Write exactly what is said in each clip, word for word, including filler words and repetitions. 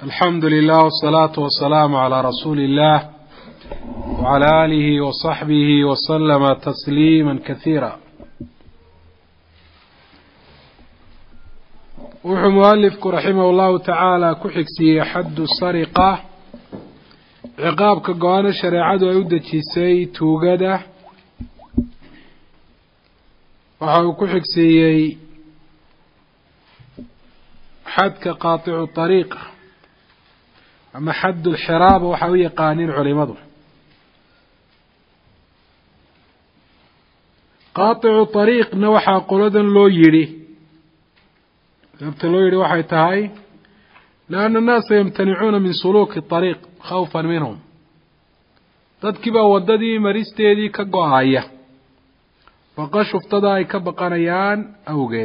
الحمد لله والصلاة والسلام على رسول الله وعلى آله وصحبه وسلم تسليما كثيرا. وحو مؤلفك رحمه الله تعالى كحكسي حد السرقة عقابك قوانا الشريعة ويودتشيسي توقده وحو كحكسي حدك قاطع الطريق أما حد الحراب وحوية قانين علماده. قاطع الطريق نوحا قلدا لو يري يبت لو يري وحي تهاي لأن الناس يمتنعون من سلوك الطريق خوفا منهم تدكبا وددي مريستيدي كقوهاية فقش افتضاي كبقانيان أوجد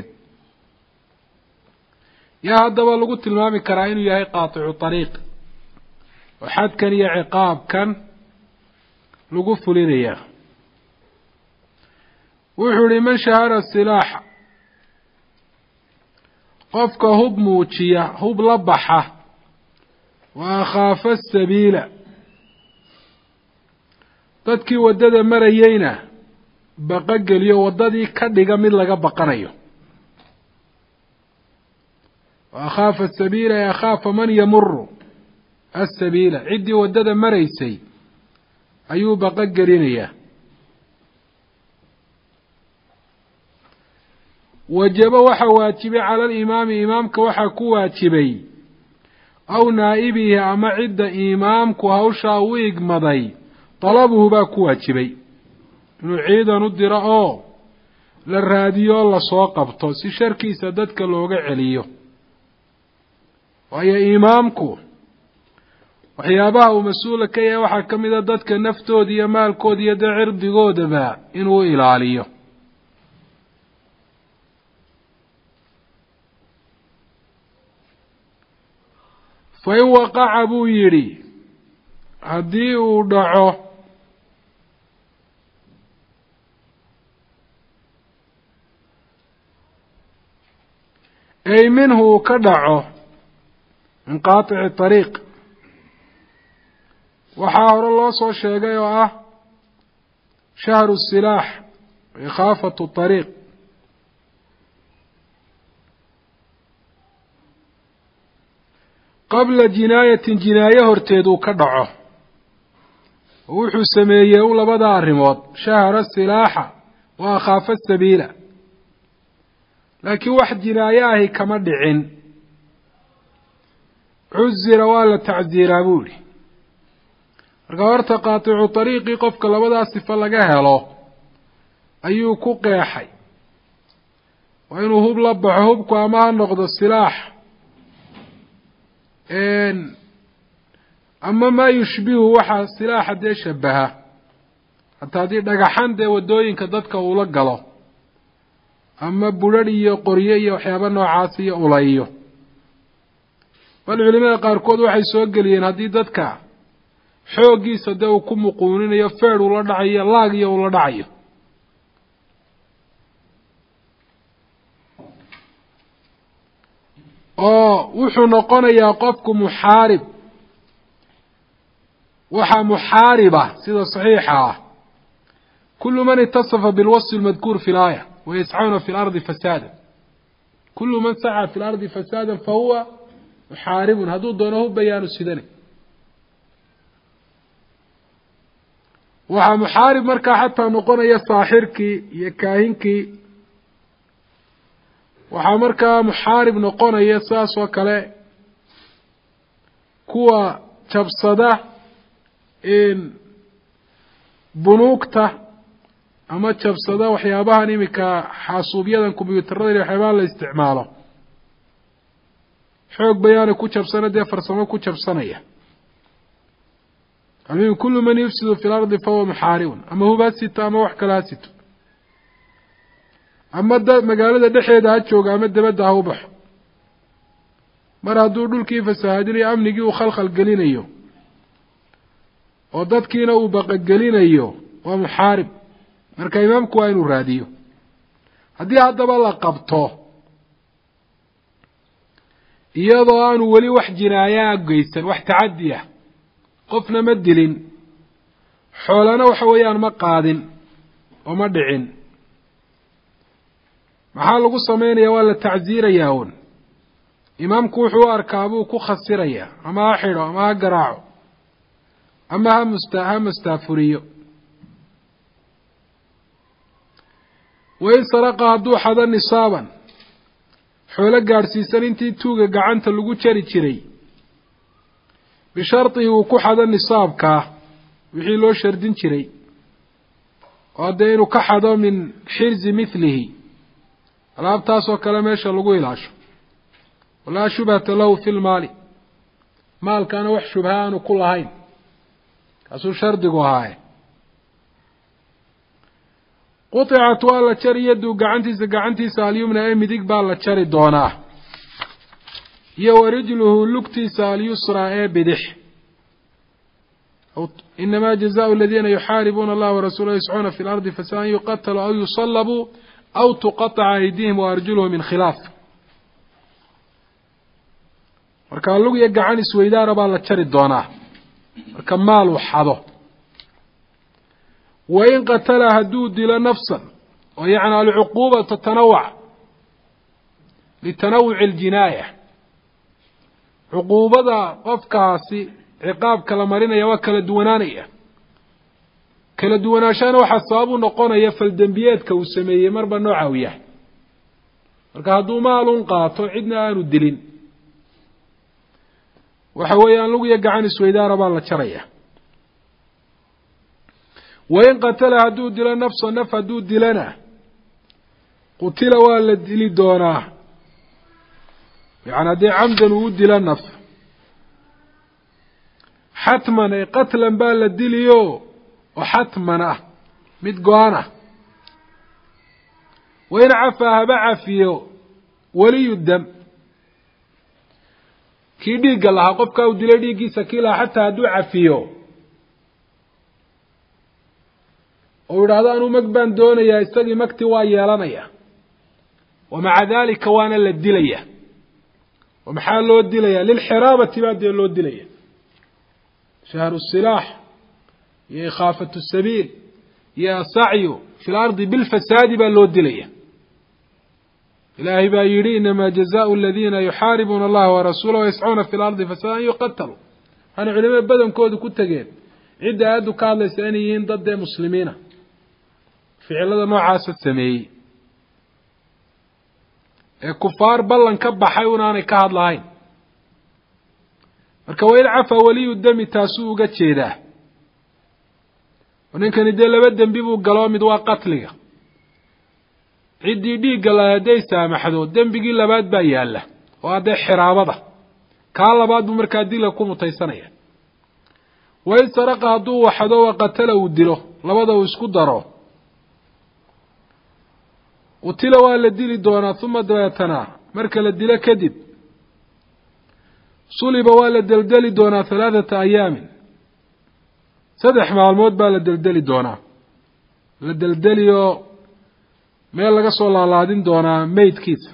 يا هذا والله المامي كراين يا قاطع الطريق وحد كان يا عقاب كان لقف لينيا وحوري من شهر السلاح قفك هب موتشيا هب لبحة وأخاف السبيل تدكي ودد مريينا بقاقل يو وددي كدقا من لقا بقانيو وأخاف السبيل يخاف من يمر السبيل عدي ودد مريسي أيوب ققرينيا وجب وحواتبي على الإمام إمامك وحكواتبي أو نائبه أما عد إمامك وهوشا ويق مضي طلبه باكواتبي نعيد ندر أو للراديو الله سوقبطو سي شركي سددك لوغا عليو وهي إمامكو waxyaabaha uu mas-uula ka yahay waxaa ka mid a dadka naftooda iyo maalkooda iyo dee cirdigoodaba inuu ilaaliyo fa in waqaca buu yidhi haddii uu dhaco ay minhu uu ka dhaco min qaatici طariiq waxaa hore loo soo sheegay oo ah shahru silaax ikhaafatu طariiq qabla jinaayatin jinaaye horteed uu ka dhaco oo wuxuu sameeyey u labada arrimood shahra silaaxa wa akhaafa sabiila laakiin wax jinaaye ahi kama dhicin cuzira waa la tacziiraa buu yihi marka horta qaaticu طariiqii qofka labadaa sifo laga helo ayuu ku qeexay waa inuu hub la baxo hubku ama ha noqdo silaax ama maa yushbihu waxaa silaaxa dee shabaha hataa haddii dhagaxan dee waddooyinka dadka uula galo ama budrharh iyo qoryo iyo waxyaaba noocaas iyo ulayo bal culimada qaarkood waxay soo geliyeen haddii dadka xooggiisa dee uu ku muquuninayo feer ula dhacayo laag iyo ula dhacayo oo wuxuu noqonayaa qofku muxaarib waxaa muxaariba sida saxiixa ah kullu man itasafa bilwasfi almadkuur fi laaya wayascuna fi lardi fasaada kullu man saca fi lardi fasaada fahuwa muxaaribun hadduu doono hu bayaanu sidane waxaa muxaarib markaa xataa noqonaya saaxirkii iyo kaahinkii waxaa markaa muxaarib noqonaya saas oo kale kuwa jabsada bunuugta ama jabsada waxyaabahan iminka xaasuubyadan kombyuutarada iyo waxyaabaha la isticmaalo xoog bayaana ku jabsana dee farsamo ku jabsanaya المهم كل من يفسد في الأرض فهو محارب أما هو باسيت أما وحكا لاسيت أما مقالة دحية دهاتشوغ أما الدبادة هو بح مرة دور كيف سهادري أمني وخلق القلين أيو وداد كينا وبقى القلين أيو ومحارب مركا إمام كوين وراديو هدي هذا بالله قبطه iyadoo aanu weli wax jinaayaa geysan wax tacadiya qofna ma dilin xoolana waxa weeyaan ma qaadin oo ma dhicin maxaa lagu samaynayaa waa la tacsiirayaa un imaamku wuxuu u arkaa buu ku khasirayaa ama ha xidho ama ha garaaco ama ha musta ha mustaafuriyo wain saraqa hadduu xado nisaaban xoolo gaadhsiisan intii tuuga gacanta lagu jari jiray bishardihi uu ku xado nisaabkaa wixii loo shardin jiray oo dee inuu ka xado min xirzi mithlihi alaabtaasoo kale meesha lagu ilaasho walaa shubhata lahu fi lmaali maalkaana wax shubha aanu ku lahayn kaasuu shardigu ahaaye quطicat waa la jari yaduu gacantiisa gacantiisa alyumna ee midig baa la jari doonaa iyo warijluhu lugtiisa alyusraa ee bidix inamaa jazaءu aladiina yuxaaribuuna allaha warasuulahu yascuuna fi lardi fasaan yuqataluu aw yusalabuu aw tuqaطca aydihim waarjuluhum min khilaaf markaa lug iyo gacan isweydaara baa la jari doonaa marka maal uu xado wain qatala hadduu dilo nafsan oo yacni alcuquuba tatanawac litanawuci aljinaaya cuquubada qofkaasi ciqaabka la marinaya waa kala duwanaanaya kala duwanaashana waxaa sabab u noqonaya faldembiyeedka uu sameeyey marba nooca uu yahay marka hadduu maalun qaato cidna aanu dilin waxa weeyaan lug iyo gacan isweydaara baa la jaraya wain qatala hadduu dilo nafsa naf hadduu dilana qutila waa la dili doonaa yani haddii camdan uu u dilo naf xatman ay qatlan baa la diliyo oo xatman ah mid go-an ah wain cafaa haba cafiyo waliyu dam kii dhiigga lahaa qofkaa uu dilay dhiiggiisa kii lahaa xataa hadduu cafiyo oo yidhaahdo anuu mag baan doonayaa isagii magti waa yeelanaya wa maca daalika waana la dilaya oo maxaa loo dilaya lilxiraabati baa dee loo dilaya shahru silaax iyo ikhaafatu sabiil iyo asacyu fi lardi bilfasaadi baa loo dilaya ilaahay baa yidhi inamaa jazaau aladiina yuxaaribuuna allaha warasuulahu wayascuuna fi lardi fasada an yuqataluu waxaana culimada badankoodu ku tegeen cidda aaddu ka hadlaysa inay yihiin dad dee muslimiina ficilada noocaasa sameeyey ee kufaar ballan ka baxay unaanay ka hadlahayn marka wain cafaa waliyu dami taasuu uga jeedaa oo ninkani dee laba dembi buu galoo mid waa qatliga ciddii dhiigga la hadday saamaxdo dembigii labaad baa yaalla oo haddee xiraabada kaa labaad buu markaa dila ku mutaysanaya wain saraqa hadduu waxdo wa qatala uu dilo labada uu isku daro qutila waa la dili doonaa uma dabeetana marka la dilo kadib suliba waa la deldeli doonaa halaathata ayaamin saddex maalmood baa la deldeli doonaa la deldeliyo meel laga soo laalaadin doonaa meydkiisa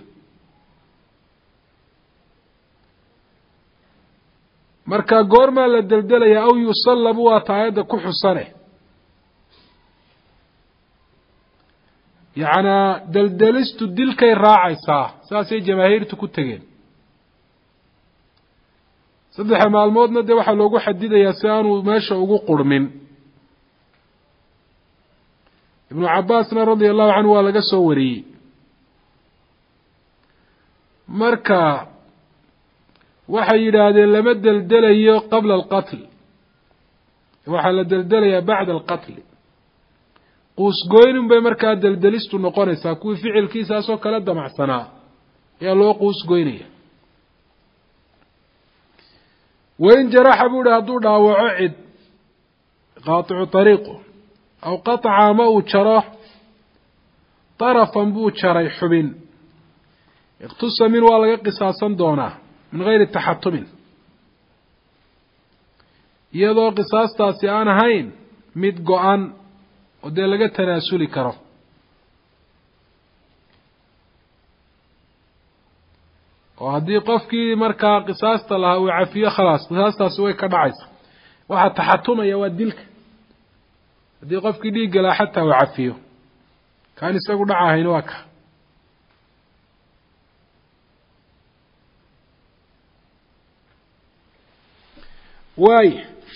marka goormaa la deldelaya aw yusallabu waa taayadda ku xusane yacnaa deldelistu dilkay raacaysaa saasay jamaahiirtu ku tegeen saddexa maalmoodna dee waxaa loogu xadidayaa si aanu meesha ugu qurmin ibnu cabbaasna radia allahu canhu waa laga soo wariyey marka waxay yidhaahdeen lama deldelayo qabla alqatl waxaa la deldelayaa bacda alqatli quusgoynun bay markaa deldelistu noqonaysaa kuwii ficilkiisaasoo kala damacsanaa ayaa loo quusgoynaya wain jaraxa buu ihi hadduu dhaawaco cid qaaticu طariiqu aw qaطca ama uu jaro طarafan buu jaray xubin iqtusa min waa laga qisaasan doonaa min gayri taxatumin iyadoo qisaastaasi aan ahayn mid go-an oo dee laga tanaasuli karo oo haddii qofkii markaa qisaasta lahaa uu cafiyo khalaas qisaastaasi way ka dhacaysa waxa taxatumaya waa dilka haddii qofkii dhiigga lahaa xataa uu cafiyo kaan isagu dhacahayn waa ka واي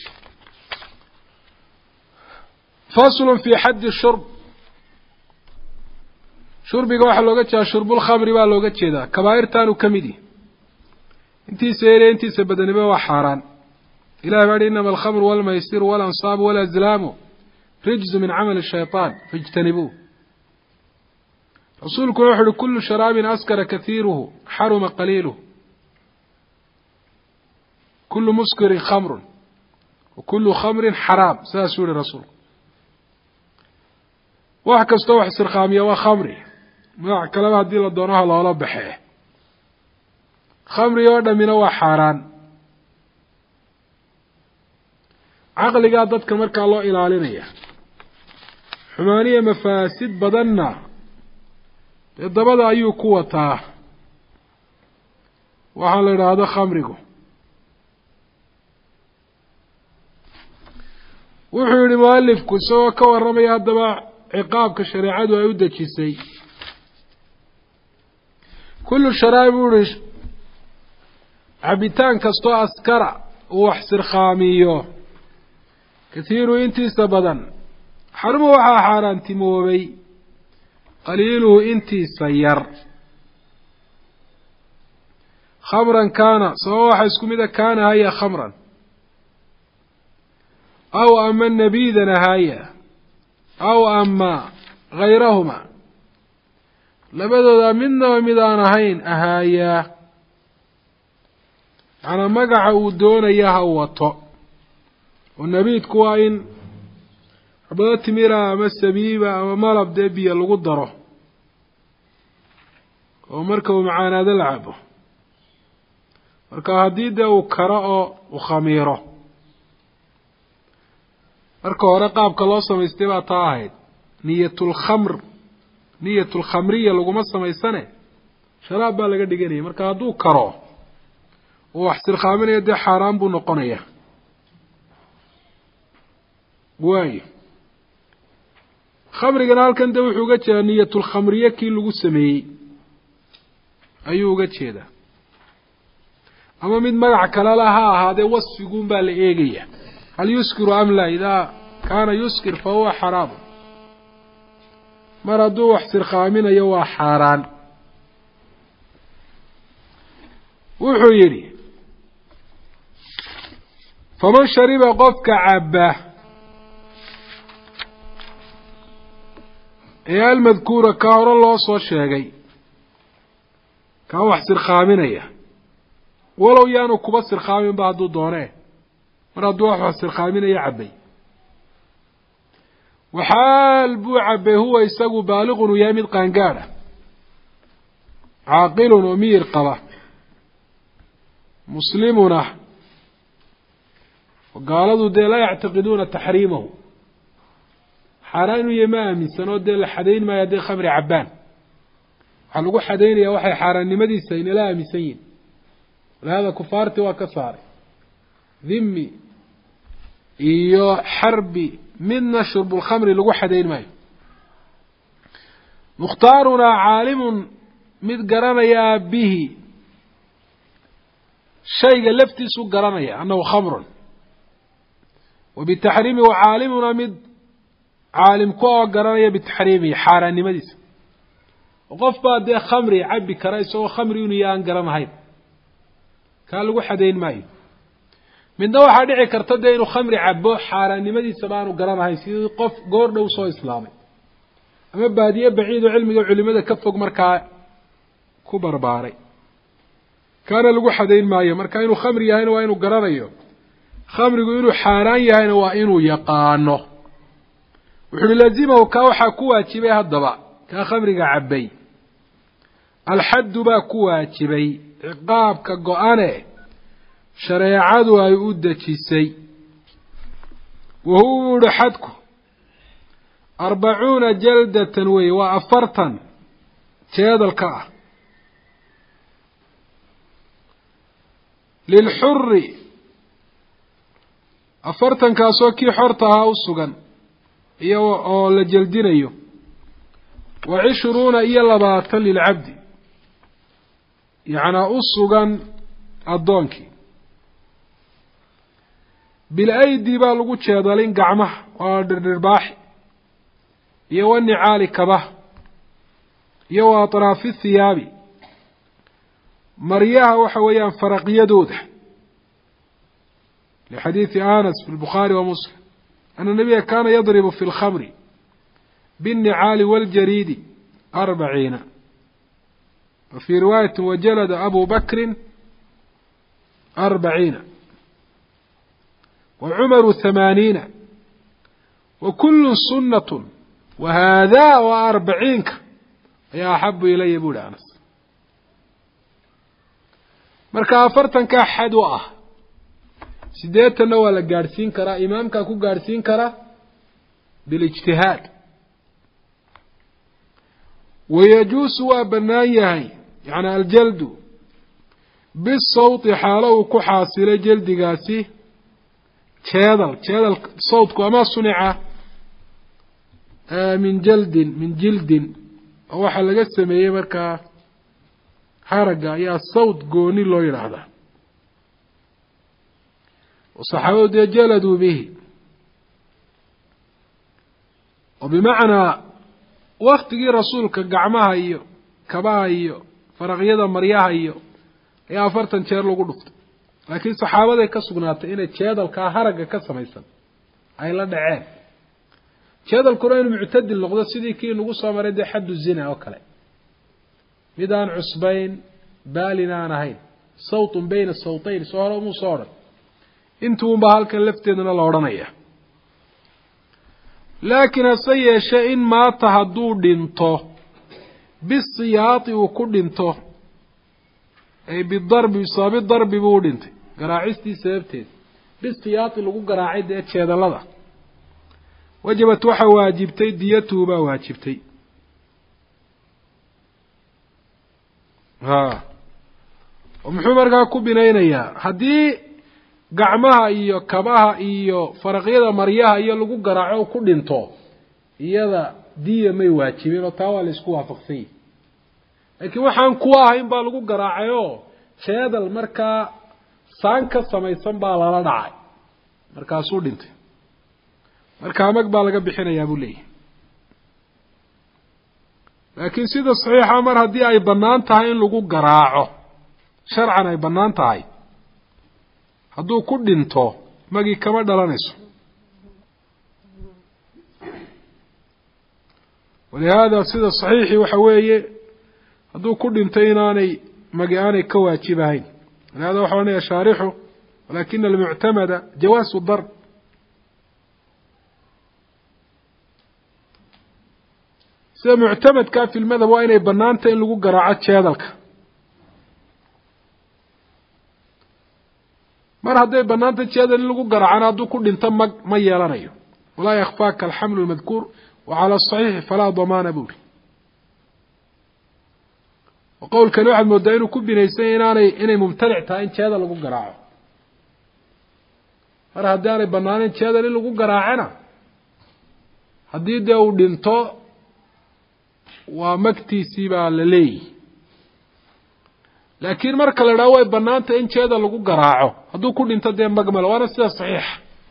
فصل في حد الشرب شربك waxa looga jeedaa shurbul khamri baa looga jeedaa kabaa'irtan uu kamidi intii seeray intii sabadaniba waa xaraan ilaahay baa inna al khamr wal maysir wal ansab wal azlam rijz min amal ash-shaytan fajtanibu rasuulku wuxuu yiri kullu sharabin askara kathiruhu haruma qaliluhu كل مسكر خمر وكل خمر حرام ساسول الرسول واحد كستوح سرخامية وخمري ما كلام هدي لدونها الله لا بحيه خمري يودا من هو حاران عقل قادتك مركا الله إلى علينا حمانية مفاسد بدنا الضبط أيو قوة وحال هذا خمركو wuxuu yiri muallifku soo ka waramaya hadaba ciqaabka shariicadu ay u dajisay kullu sharaab urish abitaan kasto askara wax sirqaamiyo kathiru intiisa badan xarumo waxa xaaraantimoobay qaliiluhu intiisa yar khamran kana soo waxa isku mid ah kana haya khamran أو أما النبيذ نهاية أو أما غيرهما لبدأ منا ومدانهين أهايا أنا مقع ودون إياها وطأ والنبيذ كوائن عبدت ميرا أما السبيبة أما مالب دبي الغدرة ومركب معانا دلعبه مركب هديدة وكراء وخميرة marka hore qaabka loo sameystay baa taahayd niyatul khamr niyatul khamriya laguma sameysane sharaab baa laga dhiganay marka haduu karo oo wax sirqaaminaya de xaraam buu noqonaya way khamriga halkan de wuxuu uga jeedaa niyatul khamriya kii lagu sameeyay ayuu uga jeedaa ama mid magac kale laha ahaadee wasfigu baa la eegaya هل يسكر أم لا إذا كان يسكر فهو حرام مرضو وحسر خامين يوا حاران وحيري فمن شرب قفك عباه يا المذكورة كار الله صوى الشيغي كان وحسر خامين يا ولو يانو كبسر خامين بعدو دونه مراد واحد سرقامين يعبي وحال بو عبي هو يساقو بالغ ويامد قانقارة عاقل ومير قضى مسلمنا وقالوا دي لا يعتقدون تحريمه حران يمامي سنود دي لحدين ما يدي خمر عبان حلقوا حدين يا وحي حران نمدي سين لا أمسين ولهذا كفارتي وكساري ذمي iyo harbi minna shurb al-khamr lagu xadeyn maayo mukhtaaruna aalimun mid garanaya bihi shayga laftiisu garanaya annahu khamrun wa bi tahrimi wa aalimuna mid aalim ko garanaya bi tahrimi xaaraanimadiisa qof baa de khamri cabbi kara isoo khamri uu yaan garanahay ka lagu xadeyn maayo midna waxa dhici karta de inuu khamri cabbo xaaraannimadiisa baanu garanahay sidii qof goor dhow soo islaamay ama baadiye baciid oo cilmiga culimada ka fog markaa ku barbaaray kana lagu xadeyn maayo marka inuu khamri yahay waa inuu garanayo khamrigu inuu xaaraan yahay waa inuu yaqaano wuxuu laazimahu ka waxa ku waajibay hadaba ka khamriga cabbay الحد با ku waajibay ciqaabka go'ane shareecadu ay u dajisay وهو حدكم أربعون جلدة وي وأفرتا تياد الكعة lilxuri afartankaasoo kii xorta ahaa u sugan iyo oo la jeldinayo wa cishruuna iyo labaatan lilcabdi yacnaa u sugan addoonkii bil-aydi baa lagu jeedalin gacmaha waa dhirdhirbaaxi iyo wanicaali kabaha iyo wa atraafi thiyaabi maryaha waxa weeyaan faraqyadooda lixadiidi anas fi lbukhaari wa muslim ana nabiya kaana yadribu fi lkhamri biاnnicaali waاljariidi arbaciina wa fii riwaayati wajalada abu bakrin arbaciina wa cumaru hamaaniina wa kullu sunnatun wa haadaa wa arbaciinka ayaa axabu ilaya bu ihi anas marka afartankaa xad u ah sideetanna waa la gaadhsiin karaa imaamkaa ku gaadhsiin kara bilijtihaad wayajuusu waa bannaan yahay yacni aljaldu bisawti xaalo uu ku xaasilay jeldigaasi jeedal jeedal sawtku ama sunica min jaldin min jildin oo waxaa laga sameeyey markaa haragga ayaa sawt gooni loo yidhaahdaa saxaabadu dee jaladuu bihi oo bimacnaa waktigii rasuulka gacmaha iyo kabaha iyo faraqyada maryaha iyo ayaa afartan jeer lagu dhuftay laakiin saxaabaday ka sugnaatay inay jeedalkaa haragga ka samaysan ay la dhaceen jeedalkuna inuu muctadil noqdo sidii kii nagu soo maray dee xaddu zina oo kale mid aan cusbayn baalin aan ahayn sawtun bayna sawtayn soo hore umuu soo odhan intuunba halkan lafteedana la odhanaya laakiin hase yeeshe in maata hadduu dhinto bisiyaati uu ku dhinto ay bidarbi bisaabi darbi buu u dhintay garaacistii sababteed bisiyaati lagu garaacay dee jeedalada wajabat waxaa waajibtay diyatuhu baa waajibtay ha oo muxuu markaa ku binaynayaa haddii gacmaha iyo kabaha iyo faraqyada maryaha iyo lagu garaaco ku dhinto iyada diya may waajibin oo taa waa la isku waafaqsan yahi laakiin waxaan kuwa ahayn baa lagu garaacay oo jeedal markaa saan ka samaysan baa lala dhacay markaasuu dhintay markaa mag baa laga bixinayaa buu leeyahay laakiin sida saxiixa mar haddii ay bannaan tahay in lagu garaaco sharcan ay bannaan tahay hadduu ku dhinto magii kama dhalanayso walihaada sida saxiixii waxa weeye hadduu ku dhintay inaanay magi aanay ka waajibahayn walihada waxa odhanaya shaarixu walakina almuctamada jawaasu darb sida muctamadkaa fi lmadhab waa inay bannaantay in lagu garaaco jeedalka mar hadday bannaanta jeedal in lagu garaacana hadduu ku dhinto mag ma yeelanayo walaa yakfaaka alxamlu lmadkuur wa cala asaxiixi falaa damaana buuri oo qowlkani waxaad moodaa inuu ku binaysanya inaanay inay mumtanic tahay in jeedal lagu garaaco mar haddii aanay bannaaneyn jeedal in lagu garaacana haddii dee uu dhinto waa magtiisii baa la leeyihi laakiin marka la idhaho way bannaantay in jeeda lagu garaaco hadduu ku dhinto dee magmalo waana sida saxiixa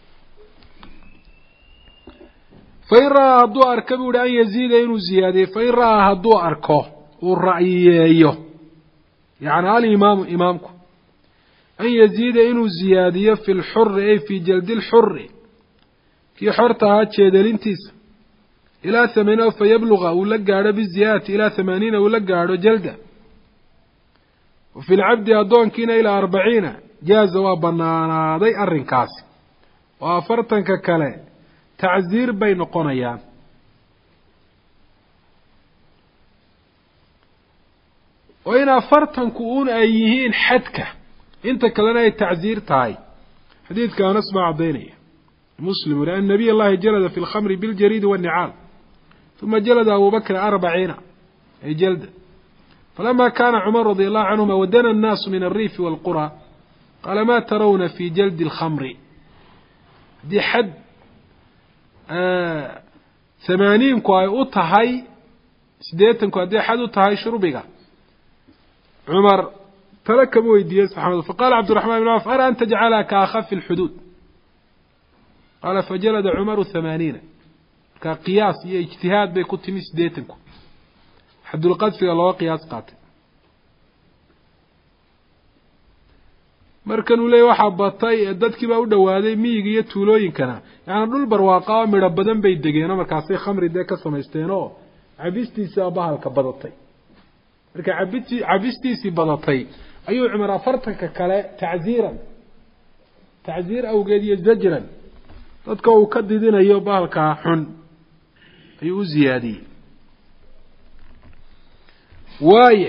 fain ra'aa hadduu arka buu ihi an yaziida inuu ziyaadiyo fain ra'aa hadduu arko uu ra'yiyeeyo yacni alimaamu imaamku an yaziida inuu ziyaadiyo fi lxuri ay fii jaldi lxuri kii xorta ahaa jeedalintiisa ilaa hamaaniina fa yabluga uu la gaadho biziyaadati ilaa hamaaniina uu la gaadho jalda wa fi lcabdi addoonkiina ilaa arbaciina jaaza waa banaanaaday arrinkaasi oo afartanka kale tacsiir bay noqonayaan oo in afartanku uun ay yihiin xadka inta kalena ay tacsiir tahay xadiidka anas baa caddaynaya muslim uri an nabiy allahi jalada fi lkhamri biljariidi waannicaal uma jalada abu bakrin arbaciina ay jalda falama kana cumar radi allahu canhuma wadana annaasu min alriifi waalqura قال ما ترون في جلد الخمر دي حد آه ثمانين كواي أطهي سديتن كواي دي حد أطهي شربك عمر ترك مويدي سبحانه. فقال عبد الرحمن بن عوف أرى أن تجعلها كأخف الحدود. قال فجلد عمر ثمانين كقياس اجتهاد بيكون مس ديتنكو حد القذف الله قياس قاتل. markanuu leeyahay waxa batay dadkii baa u dhawaaday miyiga iyo tuulooyinkana yaani dhul barwaaqo midho badan bay degeen markaas ay khamri de ka sameysteen oo cabistiisa bahalka badatay. marka cabiti cabistiisi badatay ayuu Umar afartanka kale tacziiran tacziir awgeed iyo zajran dadka uu ka didinayo bahalka xun ayuu ziyaadiyay. waaye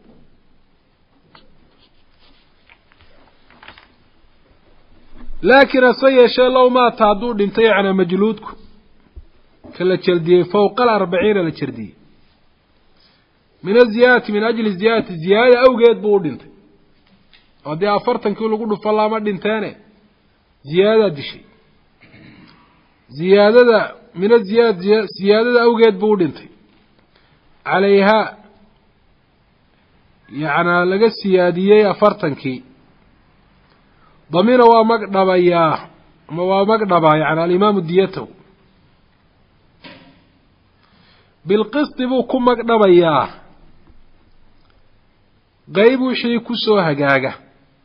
لكن الصيش لو ما تعدو دنتي على مجلودك كلا تشردي فوق الأربعين لتشردي من الزيادة من أجل الزيادة الزيادة أو قيد بو دنتي ودي أفرتن كيلو قلو فالله ما دنتاني زيادة دي شيء زيادة من الزيادة زيادة أو قيد بو دنتي عليها يعني لقى السيادية أفرتن كي ضمير ومقدبا يا ومقدبا يعني الإمام ديته بالقسط بو كم مقدبا يا غيب شيء كسو هجاجة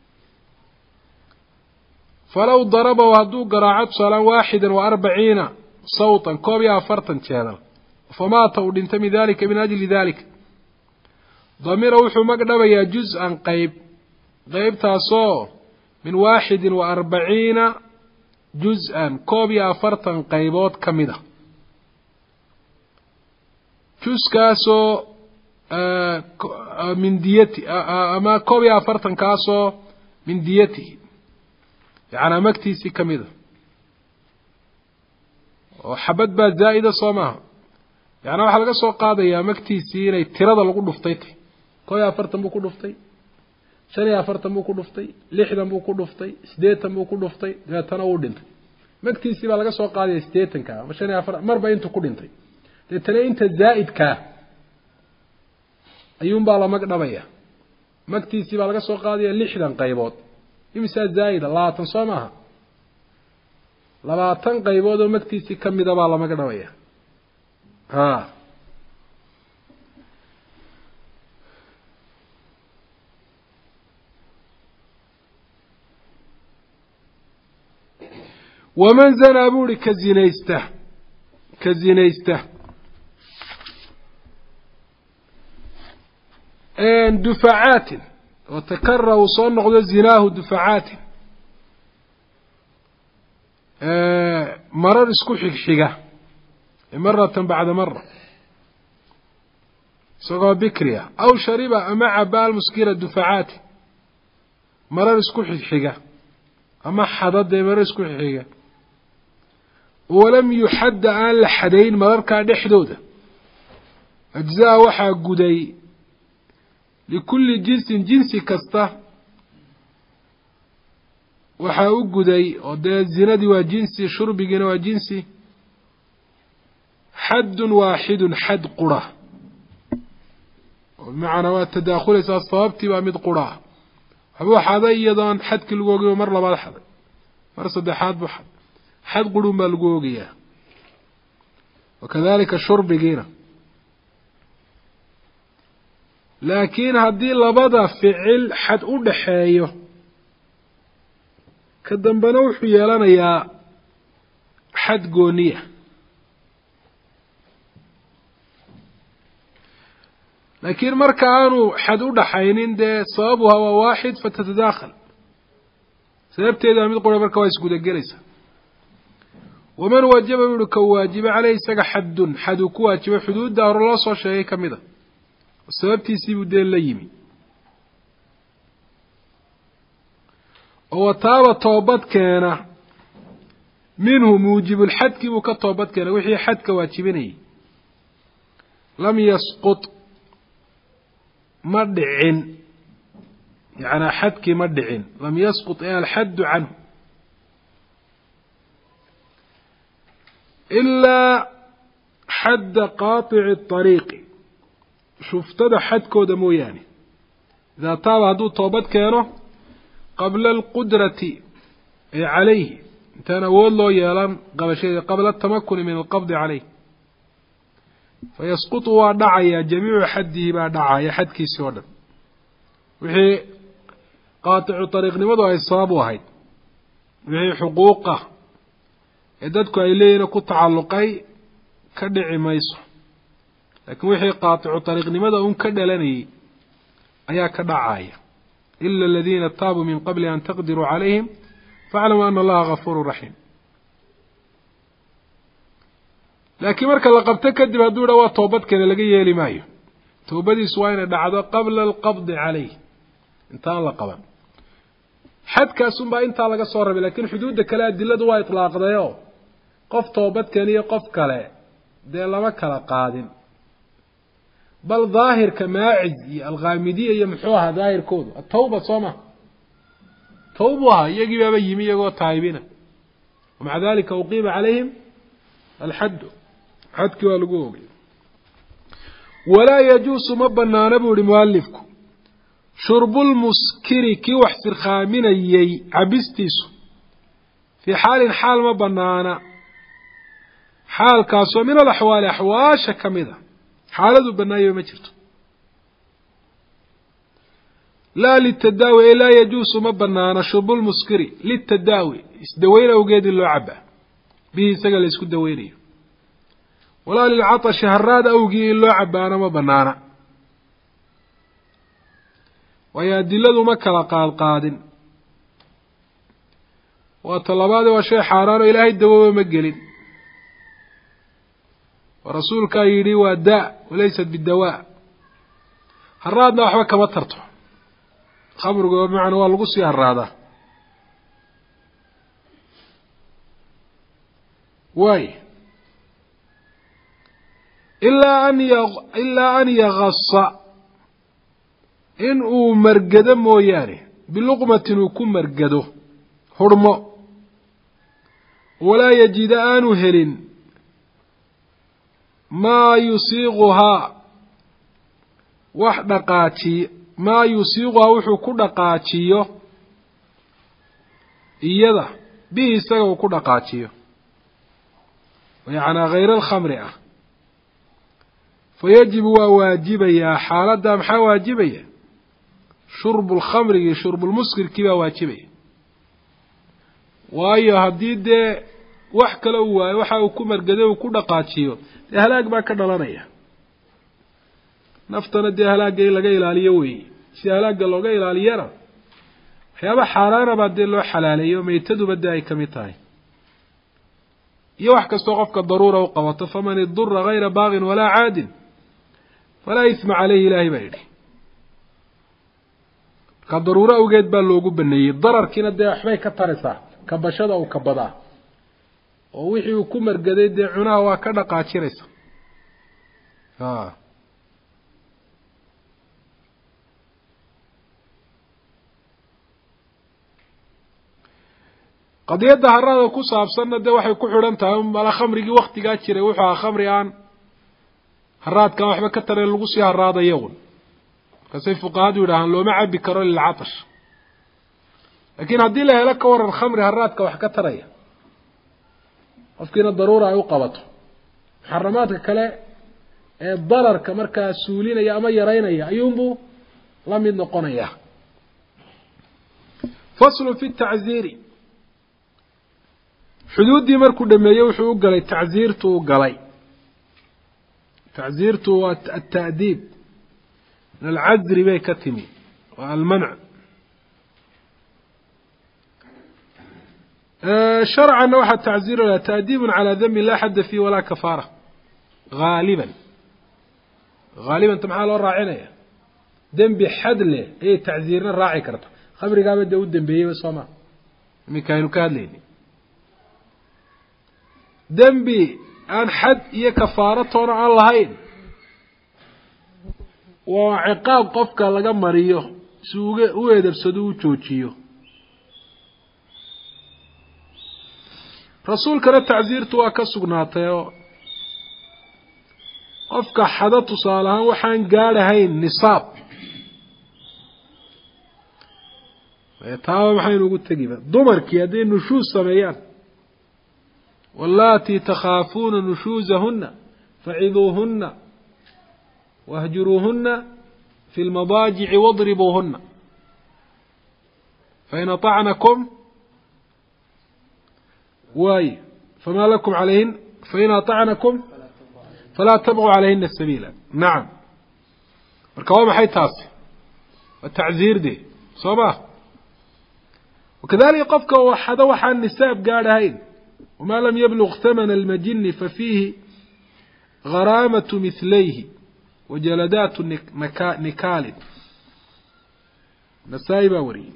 فلو ضرب وهدو قراعات صلاة واحدا وأربعين صوتا كوبيا فرطا تشاذل فمات ودنتمي ذلك من أجل ذلك ضمير وحو مقدبا يا جزءا قيب قيب تاسو من واحد وأربعين جزءا كوبيا فرطا قيبوت كمدة جزء كاسو آه من ديتي آه أما كوبيا فرطا كاسو من ديتي يعني مكتيسي كمدة وحبت بات زائدة صومها يعني واحد قصو قادة يا مكتيسي لي تراد لقود دفتيتي كوبيا فرطا بكو دفتي shan iyo afartan buu ku dhuftay lixdan buu ku dhuftay siddeetan buu ku dhuftay deetana uu dhintay magtiisii baa laga soo qaaday siddeetan ka ama shan iyo afartan marba intuu ku dhintay deetana inta zaa'idka ayuun baa la magdhabaya magtiisii baa laga soo qaaday lixdan qaybood imisa zaa'ida labaatan soo maaha labaatan qaybood oo magtiisii kamida baa la magdhabaya ha ومن زنى بوري كزينيسته كزينيسته ان دفعات وتكرر وصول نقض زناه دفعات اه مرر اسكو حقشقه مرة بعد مرة سقى بكرية او شربة مع بال مسكيرة دفعات مرر اسكو حقشقه اما حضد مرر اسكو حقشقه ولم يحد آن لحدين مراركا دحدوده أجزاء وحا قدي لكل جنس جنس كسته وحا قدي ودى الزنا وجنسي شربي وجنسي حد واحد حد قرى معنى والتداخل الصوابتي ومد قرى هو حدا أيضا حد كل وقوي ومر لبعض حدا مرصد حاد بحد حد قلوم بالقوقية وكذلك الشرب جينا لكن هدي لبضى فعل حد قد حايه كدن بنوح يلنا يا حد قونية لكن مركانو حد قد حاينين ده صابها واحد فتتداخل سببت إذا من قول بركوايس قد الجلسة ومن وجب لك واجب عليه سق حد حد كواجب حدود دار الله صار شيء كمذا السبب تيسيب الدين ليمي وطاب توبت كان منه موجب الحد كي كتوبت كان وحي حد كواجبني لم يسقط مدع يعني حدك مدعين لم يسقط الحد عنه إلا حد قاطع الطريق شفت هذا حد كود مو يعني إذا تاب هدو توبت كانه قبل القدرة عليه انتنا والله يالان قبل شيء قبل التمكن من القبض عليه فيسقط ودعي جميع حده بعد دعي حد كيس ودن وحي قاطع طريق نمدو اي صابو هاي وحي حقوقه يددكو اي لينا كو تعلقي كدعي ميسو لكن وحي قاطع طريق نمدو ان كدلني ايا كدعايا إلا الذين تابوا من قبل أن تقدروا عليهم فاعلموا أن الله غفور رحيم لكن مركا لقبت كدب هدونا وطوبتك لقيه لمايو توبدي سوين دعضا قبل القبض عليه انتهى لقبا حد كاسون با انتهى لقى صورة لكن حدود كلا دلد وا إطلاق ديو قف توبتك ليه قف كلا دي لما كلا قادم بل ظاهر كماعز الغامدية يمحوها ظاهر كود التوبة صمة توبها يجب أن يميقوا تايبين ومع ذلك أقيم عليهم الحد حد كوالقوه ولا يجوز مبنى نبو لمؤلفكم شرب المسكر كي وحسر خامين يي عبستيسو في حال حال مبنانا حال كاسو من الأحوال أحواش كمذا حالة بناية ما جرت لا للتداوي لا يجوز ما بنانا شرب المسكري للتداوي اسدوينا وقيد اللعبة به سقل يسكو دويني ولا للعطش هراد أوقي اللعبة أنا ما بنانا ويا دلد مكلا قال قادن وطلبات وشيء حرار إلهي الدواء مقلين ورسولك يري وداء وليست بالدواء هرادنا وحبا كما ترتو خمر بمعنى والقصي هراده واي إلا أن يغ... إلا أن يغص إن أو مرقد موياني بلقمة وكم مرقده هرمو ولا يجد آن هلين ما يصيغها وحدقاتي ما يصيغها وحو كدقاتيو إيضا به سيغو كدقاتيو ويعني غير الخمر فيجب واجبيا حالة محا واجبيا شرب الخمر شرب المسكر كيبا واجبيا وايو هديد wax kale uu waayo waxa uu ku margaday uu ku dhaqaajiyo ee halaag baa ka dhalanaya naftana de halaag ay laga ilaaliyo way si halaag looga ilaaliyana waxyaaba xaraana baa de loo xalaaleeyo meetadu bada ay kamid tahay iyo wax kasto qofka daruura uu qabato faman idurra ghayra baaghin wala aadin fala isma alayhi ilahi baydi ka daruura ugeed baa loogu baneeyay dararkiina de waxbay ka taraysaa ka bashada uu ka badaa oo wixii uu ku margaday de cunaha waa ka dhaqaajinaysa ha qadiyada harada ku saabsan de waxay ku xiran tahay mala khamrigi waqtiga jiray wuxuu ahaa khamri aan haraadka waxba ka taray lagu sii haraadayo kasay fuqaadu yiraahdaan looma cabi karo lil atash laakiin hadii la helo ka waran khamri haraadka wax ka taraya qofkiina daruura ay u qabato xaramaadka kale ee dararka markaa suulinaya ama yareynaya ayuunbu la mid noqonaya faslu fi ta'ziri xuduudii markuu dhameeyay wuxuu u galay ta'zirtu u galay ta'zirtu wa at-ta'dib min al-'azri bay katimi wa al-man' شرعا نوح التعزير ولا تأديب على ذنب لا حد فيه ولا كفارة غالبا غالبا تمحال الراعينية ذنب حد له ايه تعزيرنا الراعي كرته خبري قابل داود ذنبيه وصوما ميكايلو كادليني ذنبي ان حد ايه كفارته عن اللهين وعقاب قفك لغا مريو si uga u eedarsado u joojiyo rasuulkana tacsiirtu waa ka sugnaatay oo qofka xada tusaale ahaan waxaan gaadhahayn nisaab taaba maxaynu ugu tegiba dumarkii hadday nushuus sameeyaan wallaatii takhaafuuna nushuusahunna faciduuhunna wahjuruuhunna fi lmadaajici wadribuuhunna fain aطacnakum waayo famaa lakum calayhin fain aطacnakum falaa tabquu calayhina sabiila nacam marka waa maxay taasi waa tacsiir de soo ma wakadalika qofka xada waxaan nisaab gaadhahayn wamaa lam yabluq thamana almajini fafiihi garaamatu mihlayhi wajaladaatu nikaalin nasaa-i baa wariyey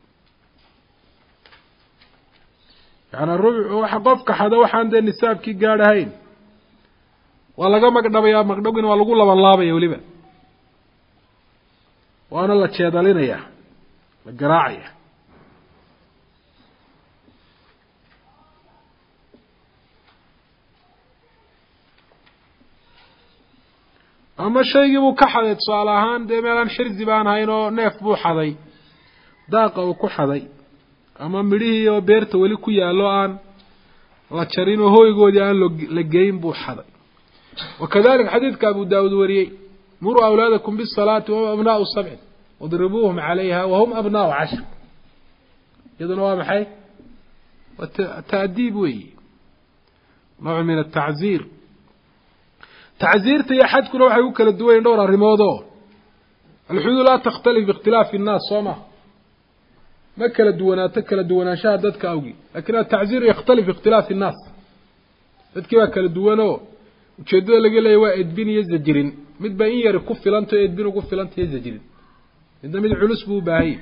yaani ruuxa qofka xada waxaan dee nisaabkii gaadhahayn waa laga magdhabayaa magdhowgina waa lagu laban laabaya weliba waana la jeedalinaya la garaacaya ama shaygii buu ka xaday tusaale ahaan dee meelaan xirzi baan hayn oo neef buu xaday daaqa uu ku xaday ama midhihii oo beerta weli ku yaallo aan la jarin oo hooygoodii aan la geyn buu xaday wakadalika xadiidka abu daawuud wariyey muruu awlaadakum bisalaati wahum abnaau sabcin wadribuuhum calayha wahum abnaau cashr iyaduna waa maxay waa ta'diib weeyi nooc min atacziir tacsiirta iyo xadkuna waxay u kala duwan yihin dhowr arrimood oo alxuduud laa takhtalif biikhtilaafi innaas soo ma ma kala duwanaato kala duwanaanshaha dadka awgi lakin atacziir yakhtalif biikhtilaafi innaas dadkii baa kala duwan oo ujeeddada laga leeyahy waa edbin iyo zajirin mid baa in yari ku filanta o edbin ugu filanta iyo zajirin midna mid culus buu u baahanyay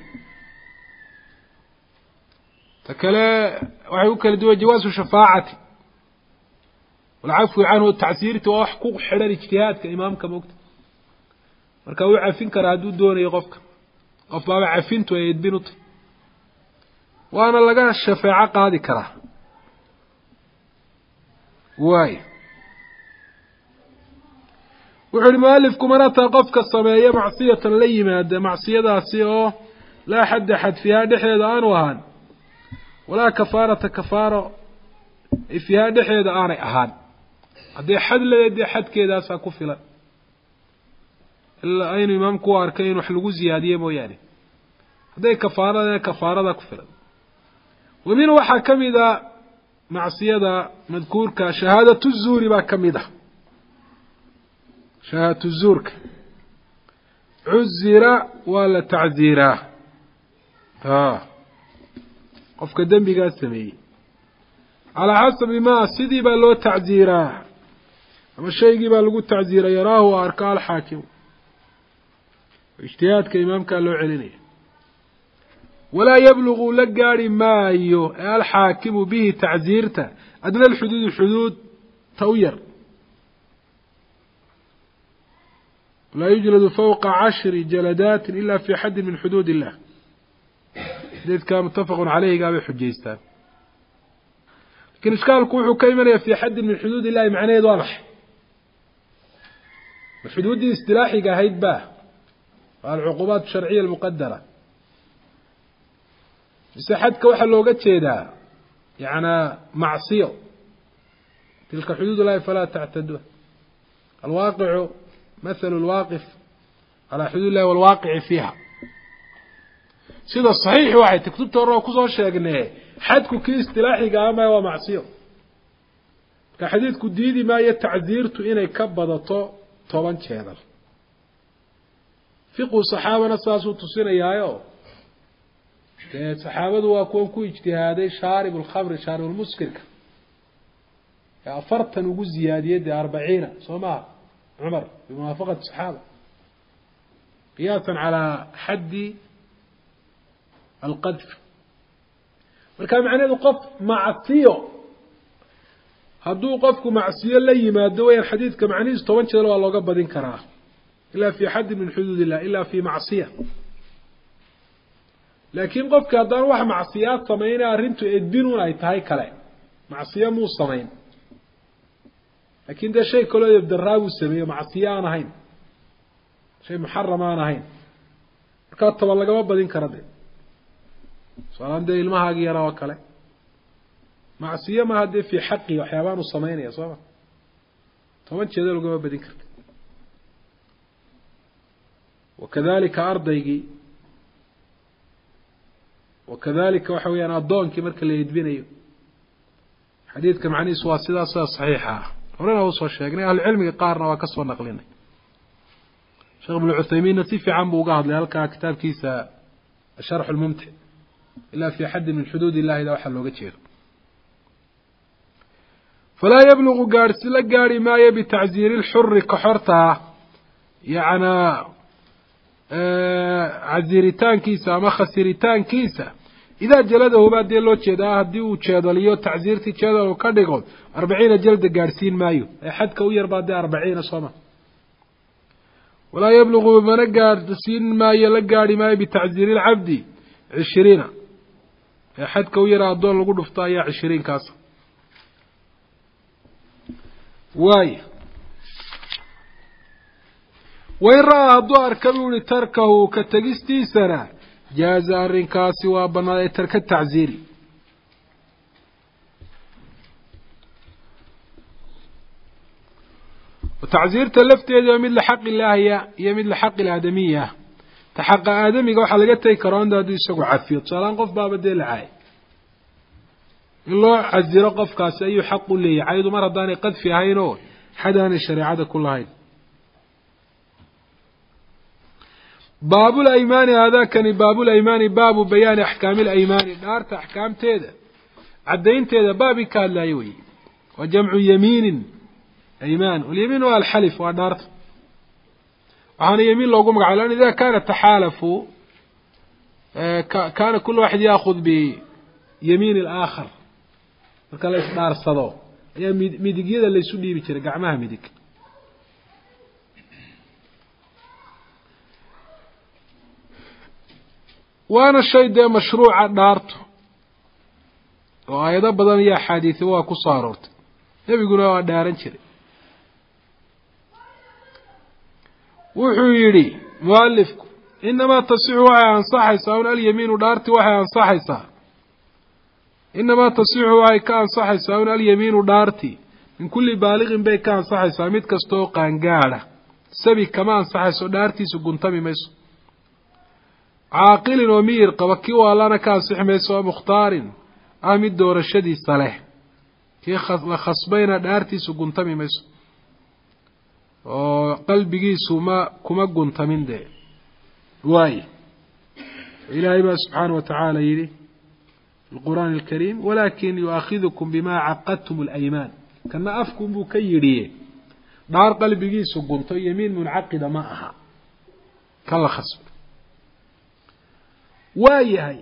ta kale waxay u kala duwan jawaasu shafaacati walcafwi canhu tacsiirti waa wax ku xidhan ijtihaadka imaamka mogta marka wuu cafin karaa hadduu doonayo qofka qof baaba cafintu ay edbin u tahy waana laga shafeeco qaadi karaa waay wuxu uhi mualifku man ataa qofka sameeya macsiyatan la yimaada macsiyadaasi oo laa xadda xad fiihaa dhexdeeda aanu ahaan walaa kafaarata kafaaro fiihaa dhexdeeda aanay ahaan haddii xad leedahay dee xadkeedaasaa ku filan ilaa aynu imaamku u arkay in wax lagu ziyaadiye mooyaane hadday kafaarada kafaarada ku filan wa minhu waxaa ka mid a macsiyada madkuurka shahaadatu zuuri baa ka mid ah shahaadatu zuurka cuzira waa la tacziiraa a qofka dembigaa sameeyey calaa xasabi ma sidii baa loo tacziiraa ama shaygii baa lagu tacziira yaraahu a arka alxaakimu ijtihaadka imaamkaa loo celinaya walaa yablugu la gaari maayo ee alxaakimu bihi tacziirta adna alxuduudi xuduud ta u yar laa yujladu fawqa cashri jaladaatin ila fi xaddin min xuduud illah xadiidka muttafaqun caleyhigaa bay xujaystaan lakin ishkaalku wuxuu ka imanaya fi xaddin min xuduud illahi macnaheedu waa maxay ma xuduuddii istilaaxiga ahayd ba waa alcuqubaat sharciya almuqadara mise xadka waxaa looga jeedaa yanaa macsiyo tilka xuduud llahi falaa tactaduha alwaaqicu mathalu lwaaqif calaa xuduud illahi walwaaqici fiiha sida saxiixi waxay tay kutubta hore oo kusoo sheegnee xadku kii istilaaxiga ama waa macsiyo marka xadiidku diidi maayo tacziirtu inay ka badato toban jeedal fiqhu saxaabana saasuu tusinayaayo dee saxaabadu waa kuwan ku ijtihaaday shaarib alkhamri shaarib almuskirka ee afartan ugu ziyaadiyey dee arbaciina soo maha cumar bimuwaafaqati saxaaba qiyaasan calaa xaddi alqadf marka macnaheedu qof macsiyo hadduu qofku macsiyo la yimaado wayaan xadiidka macnihiisu toban jeedal waa looga badin karaa ilaa fi xaddin min xuduud illah ilaa fi macsiya laakiin qofka haddaan wax macsiyaad samayna arrintu edbinun ay tahay kale macsiyo muu samayn laakiin dee shay kaloo ebdaraa buu sameeyo macsiyo aan ahayn shay muxaram aan ahayn markaa toban lagama badin kara de soolaan dee ilmahaagi yaraa oo kale macsiyo maha dee fii xaqi waxyaabaan u samaynaya soo ma toban jeedo lagama badin karta wakadalika ardaygii wakadalika waxa weeyaan addoonkii marka la edbinayo xadiidka macnihiisu waa sidaas sidaa saxiixa ah horena usoo sheegnay ahlucilmiga qaarna waa ka soo naqlinay sheekh ibnu cuthaymiinna si fiican buu uga hadlay halkaa kitaabkiisa sharxu lmumtic ilaa fii xaddin min xuduud illahi da waxaa looga jeedo falaa yablugu gaadhsi la gaadhi maayo bitacziiri lxuri ka xortaa yacnaa caziritaankiisa ama khasiritaankiisa idaa jaladahu baa dee loo jeedaa haddii uu jeedaliyo tacziirtii jeedal uu ka dhigo arbaciina jalda gaadhsiin maayo ee xadka u yar baa dee arbaciina sooma walaa yablugu mana gaadhsiin maayo la gaadhi maayo bitacziiri lcabdi cishiriina ee xadka u yara addoon lagu dhufto ayaa cishiriinkaas waaya wain ra-aa hadduu arka buu ihi tarkahu ka tegistiisana jaaza arrinkaasi waa banaaday tarka tacziiri tacziirta lafteeda mid lixaq illaahiya iyo mid lixaq ilaadamiya ta xaqa aadamiga waxaa laga tegi karaa onda hadduu isagu cafiyo tusaalaan qof baaba dee lacaay in loo caziro qofkaasi ayuu xaq u leeyahay caydu mar haddaanay qadfi ahayn oo xad aanay shareecada ku lahayn baabulaymaani haadaakani baabulaymaani baabu bayaani axkaami alaymaani dhaarta axkaamteeda caddaynteeda baabi ka hadlaayo wey waa jamcu yamiinin aymaan walyamiin waa alxalif waa dhaarta waxaana yamiin loogu magacay lan ida kaana taxaalafu kaana kula waxid yaakud biyamiin alaakhar marka la isdhaarsado ayaa midigyada laysu dhiibi jiray gacmaha midig waana shay dee mashruuca dhaarto oo aayado badan iyo axaadiisa waa ku soo aroortay nebiguna waa dhaaran jiray wuxuu yidhi mualifku inamaa tasixu waxay ansaxaysaa un alyamiinu dhaarti waxay ansaxaysaa inamaa tasixu waxay ka ansaxaysaa un alyamiinu dhaarti min kulli baaliqin bay ka ansaxaysaa mid kasta oo qaangaadha sabi kama ansaxayso dhaartiisu guntami mayso caaqilin oo miyir qaba kii waalana ka ansixi mayso oo mukhtaarin ah mid doorashadiisa leh kii la khasbayna dhaartiisu guntami mayso oo qalbigiisu ma kuma guntamin dee waaye ilaahay baa subxaana wa tacaala yidhi fi lqur'aani alkariim walaakin yu'aakhidukum bimaa caqadtum alaymaan kana afku buu ka yidhiye dhaar qalbigiisu gunto yamiin muncaqida ma aha ka la khasbay waa yahay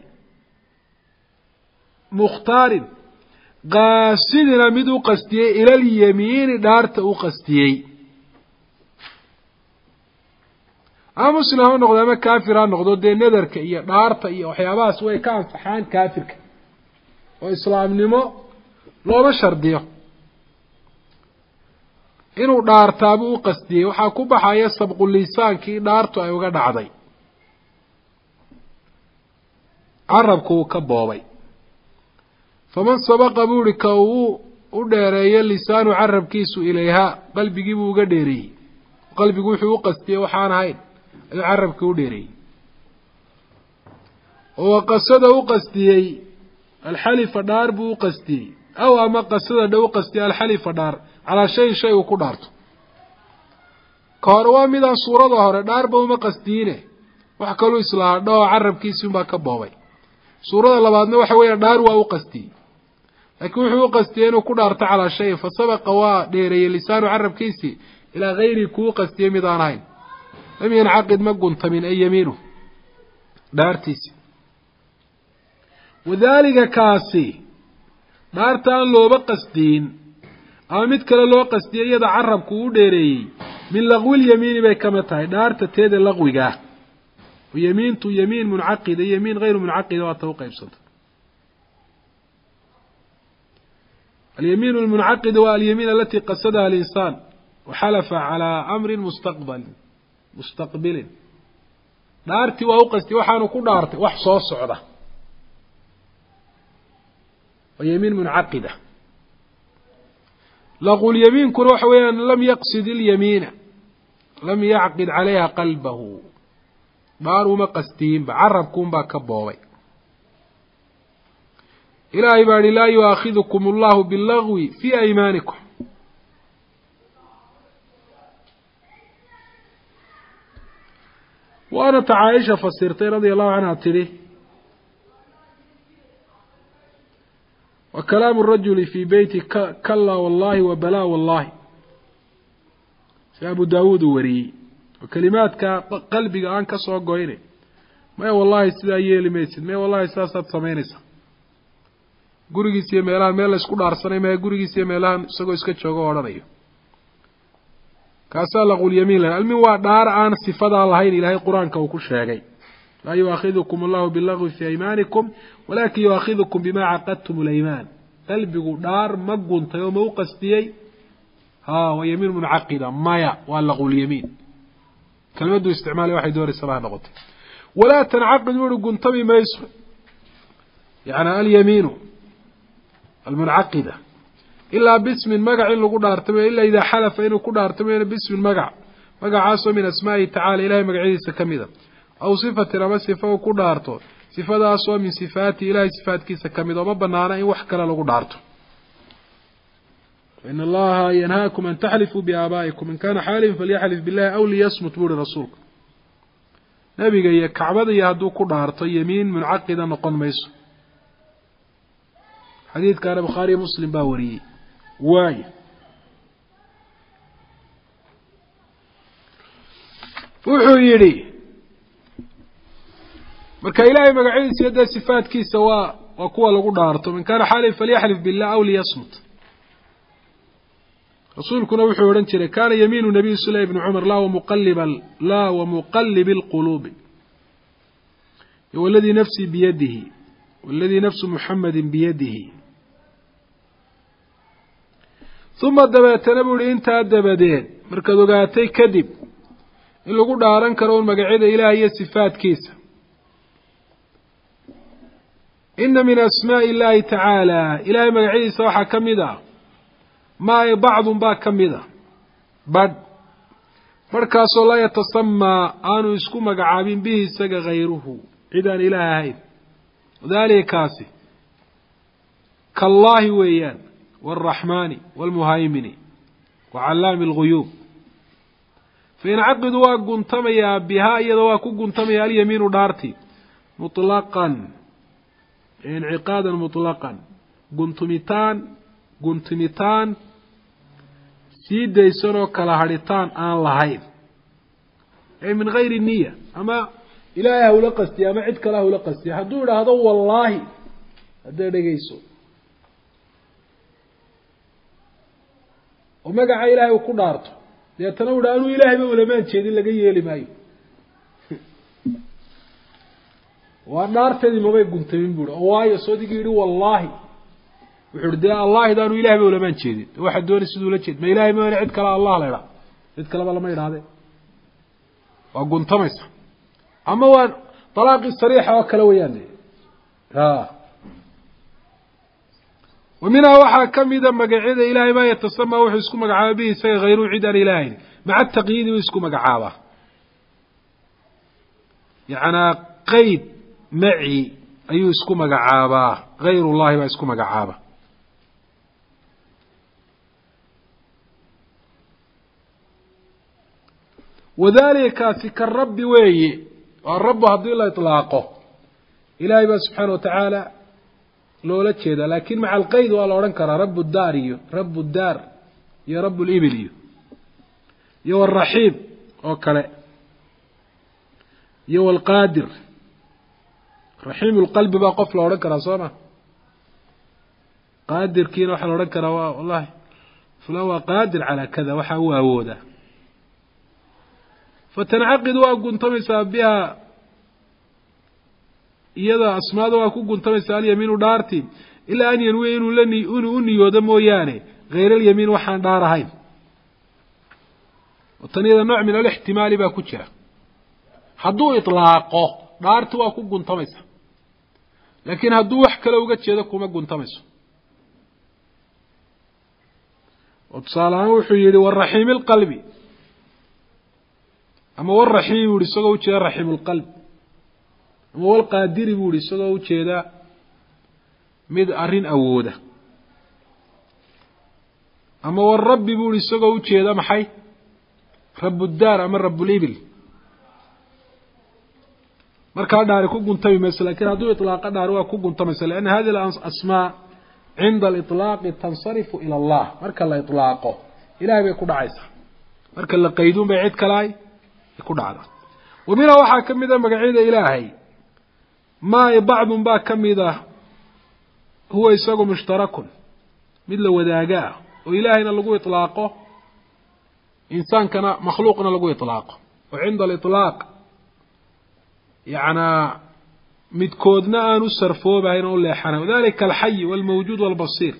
mukhtaarin qaasidina mid u qastiyey ila alyamiini dhaarta u qastiyey ama muslim ha noqdo ama kaafir ha noqdo dee nadarka iyo dhaarta iyo waxyaabahaas way ka ansaxaan kaafirka oo islaamnimo looma shardiyo inuu dhaartaabuu u qastiyey waxaa ku baxaya sabqulisaankii dhaartu ay uga dhacday carabku uu ka boobay faman sabaqa buu ihi ka uu u dheereeyo lisaanu carabkiisu ilayhaa qalbigii buu uga dheereeyey qalbigu wuxuu u qastiyey waxaan ahayn ayuu carabkii u dheereeyey oo qasada u qastiyey alxalifa dhaar buu u qastiyey aw ama qasada dha u qastiyey alxalifa dhaar calaa shayin shay uu ku dhaarto ka hore waa midaan suurada hore dhaarba uma qastiyiine wax kaluu islahaa dhao carabkiisi unbaa ka boobay suurada labaadna waxa weeya dhaar waa u qastiyey laakiin wuxuu u qastiyey inuu ku dhaarto calaa shayin fa sabaqa waa dheereeyey lisaanu carabkiisii ilaa hayrii kuu qastiyey mid aan ahayn lam yancaqid ma guntamin ay yamiinu dhaartiisi wadaalika kaasi dhaarta aan looba qasdiyin ama mid kale loo qastiyey iyada carabku u dheereeyey min laqwilyamiini bay kamid tahay dhaarta teeda laqwigaah ويمينtu يمين منعقدة يمين غير منعقدة waa ta u qaybsanta اليمين المنعقدة waa اليمين التي قصدها الإنسان وحلف على أمر مستقبل مستقبل dhaartii waa u qastay waxaanu ku dhaartay wax soo socda ويمين منعقدة لغو اليمين كل waxa weeyaan لم يقصد اليمين لم يعقد عليها قلبه dhaar uma qastiin ba carabkuun baa ka boobay ilaahay baa laa yu'aakhidukum allahu biاllagwi fii aymaanikum waana ta caaisha fasirtay radia allahu canha tidhi wa kalaamu rajuli fii beyti kala wallahi wa balaa wallahi si abu daawuud uu wariyey oo kelimaadka qalbiga aan ka soo goyne maya wallahi sidaa yeeli maysid maya wallahi sidaasaad samaynaysaa gurigiis iyo meelahan meel la isku dhaarsanay maya gurigiis iyo meelahan isagoo iska jooga o odhanayo kaasaa laqulyamiin laha almin waa dhaar aan sifadaa lahayn ilaahay qur-aanka uu ku sheegay laa yu'aakhidukum allahu bilagwi fii aymaanikum walaakin yu'aakhidukum bimaa caqadtum alaymaan qalbigu dhaar ma guntay oo ma u qastiyey ha waa yamiin muncaqida maya waa laqulyamiin kelmaddu isticmaalay waxay doonaysa baa noqotay walaa tancaqid wuxu guntami mayso yacni alyamiinu almuncaqida ilaa bismin magac in lagu dhaartamo ilaa idaa xalafa inuu ku dhaartamayna bismin magac magacaasoo min asmaa'ihi tacala ilahay magacyadiisa ka mida aw sifatin ama sifa uu ku dhaarto sifadaasoo min sifaati ilahay sifaatkiisa ka mid oo ma banaana in wax kale lagu dhaarto in allaha yanhaakum an taxlifuu biaabaa'ikum in kana xaalifan falyaxlif billahi aw liyasmut buuri rasuulka nebiga iyo kacbada iyo hadduu ku dhaarto yamiin muncaqida noqon mayso xadiidkaana bukhaariyo muslim baa wariyey waayo wuxuu yidhi marka ilaahay magacyadiisa iyo dee sifaatkiisa waa waa kuwa lagu dhaarto min kana xaalif falyaxlif billah aw liyasmut rasuulkuna wuxuu odhan jiray kaana yamiinu nabiy sula ibni cumar laa wamuqaliba laa wamuqalibi alquluubi waladii nafsii biyadihi waladii nafsu muxamadi biyadihi uma dabeetana buu ihi intaa dabadeed markaad ogaatay kadib in lagu dhaaran karo un magacyada ilaah iyo sifaatkiisa ina min asmaa'i illaahi tacaala ilaahay magacyadiisa waxaa ka mid ah maa ay bacdun baa ka mid a badh badhkaasoo laa yatasamaa aanu isku magacaabin bihi isaga hayruhu cid aan ilaah ahayn wadaalika kaasi kallaahi weeyaan waalraxmaani waalmuhaymini wa callaami alguyuub faincaqidu waa guntamayaa bihaa iyada waa ku guntamaya alyamiinu dhaarti mutlaqan inciqaadan mutlaqan guntumitaan guntumitaan sii daysanoo kala hadhitaan aan lahayn ee min gayri niya ama ilaahay hawla qastiya ama cid kale hawla qastiya hadduu idhaahdo wallaahi hadday dhegayso oo magaca ilaahay uu ku dhaarto deetana u dha anuu ilaahayba ulamaan jeedin laga yeeli maayo waa dhaarteedii mabay guntamin buuhi oo waayo soodigi yidhi wallaahi wuxuu ihi dee allaahida anuu ilahayba ulamaan jeedin waxaa doonay siduu la jeed ma ilahay maana cid kale allah la idhaa cid kaleba lama idhahdee waa guntamaysa ama waa dalaaqii sariixa oo kale weyaan a wa minhaa waxaa ka mida magacyada ilaahay maa yatasamaa wuxuu isku magacaaba bihi isaga hayruhu cid aan ilaahayn maca taqyiidi uu isku magacaabaa yacnaa qeyd maci ayuu isku magacaabaa hayrullahi baa isku magacaaba wadalika kaasi ka rabbi weeye waa rabbu haddii la itlaaqo ilaahay baa subxaana watacaala loola jeedaa laakin maca alqeyd waa la odhan karaa rabu daar iyo rabu daar iyo rabu libil iyo iyo waraxiim oo kale iyo walqaadir raxiim lqalbi baa qof la odhan karaa soo ma qaadirkiina waxaa la odhan karaa waa wallahi fulan waa qaadir calaa kada waxaa u awoodaa fatancaqidu waa guntamaysaa biha iyada asmaada waa ku guntamaysa alyamiinu dhaartii ilaa an yanwiya inuu la inuu u niyoodo mooyaane hayr alyamiin waxaan dhaar ahayn tan iyada nooc min alixtimaali baa ku jira hadduu itlaaqo dhaarti waa ku guntamaysa laakiin hadduu wax kale uga jeedo kuma guntamayso oo tusaale ahaan wuxuu yidhi waraxiimi lqalbi ama waraxiimi buu yihi isagoo ujeeda raxiimu lqalb ama walqaadiri buu yihi isagoo ujeeda mid arrin awooda ama warabbi buu yihi isagoo ujeeda maxay rabuddaar ama rabulibil markaa dhaari ku guntami mayso lakin hadduu iطlaaqa dhaari waa ku guntamaysa lianna hadihi alasmaa cinda aliطlaaqi tansarifu ila allah marka la iطlaaqo ilahay bay ku dhacaysaa marka la qayduun bay cid kalaay ay ku dhacdaa wa minha waxaa ka mid a magacyada ilaahay maa bacdun baa ka mid ah huwa isagu mushtarakun mid la wadaaga ah oo ilaahayna lagu iطlaaqo insaankana makhluuqna lagu iطlaaqo oo cinda aliطlaaq yacnaa midkoodna aan u sarfoobahayn oo u leexanayn wadalika alxayi walmawjuud walbasiir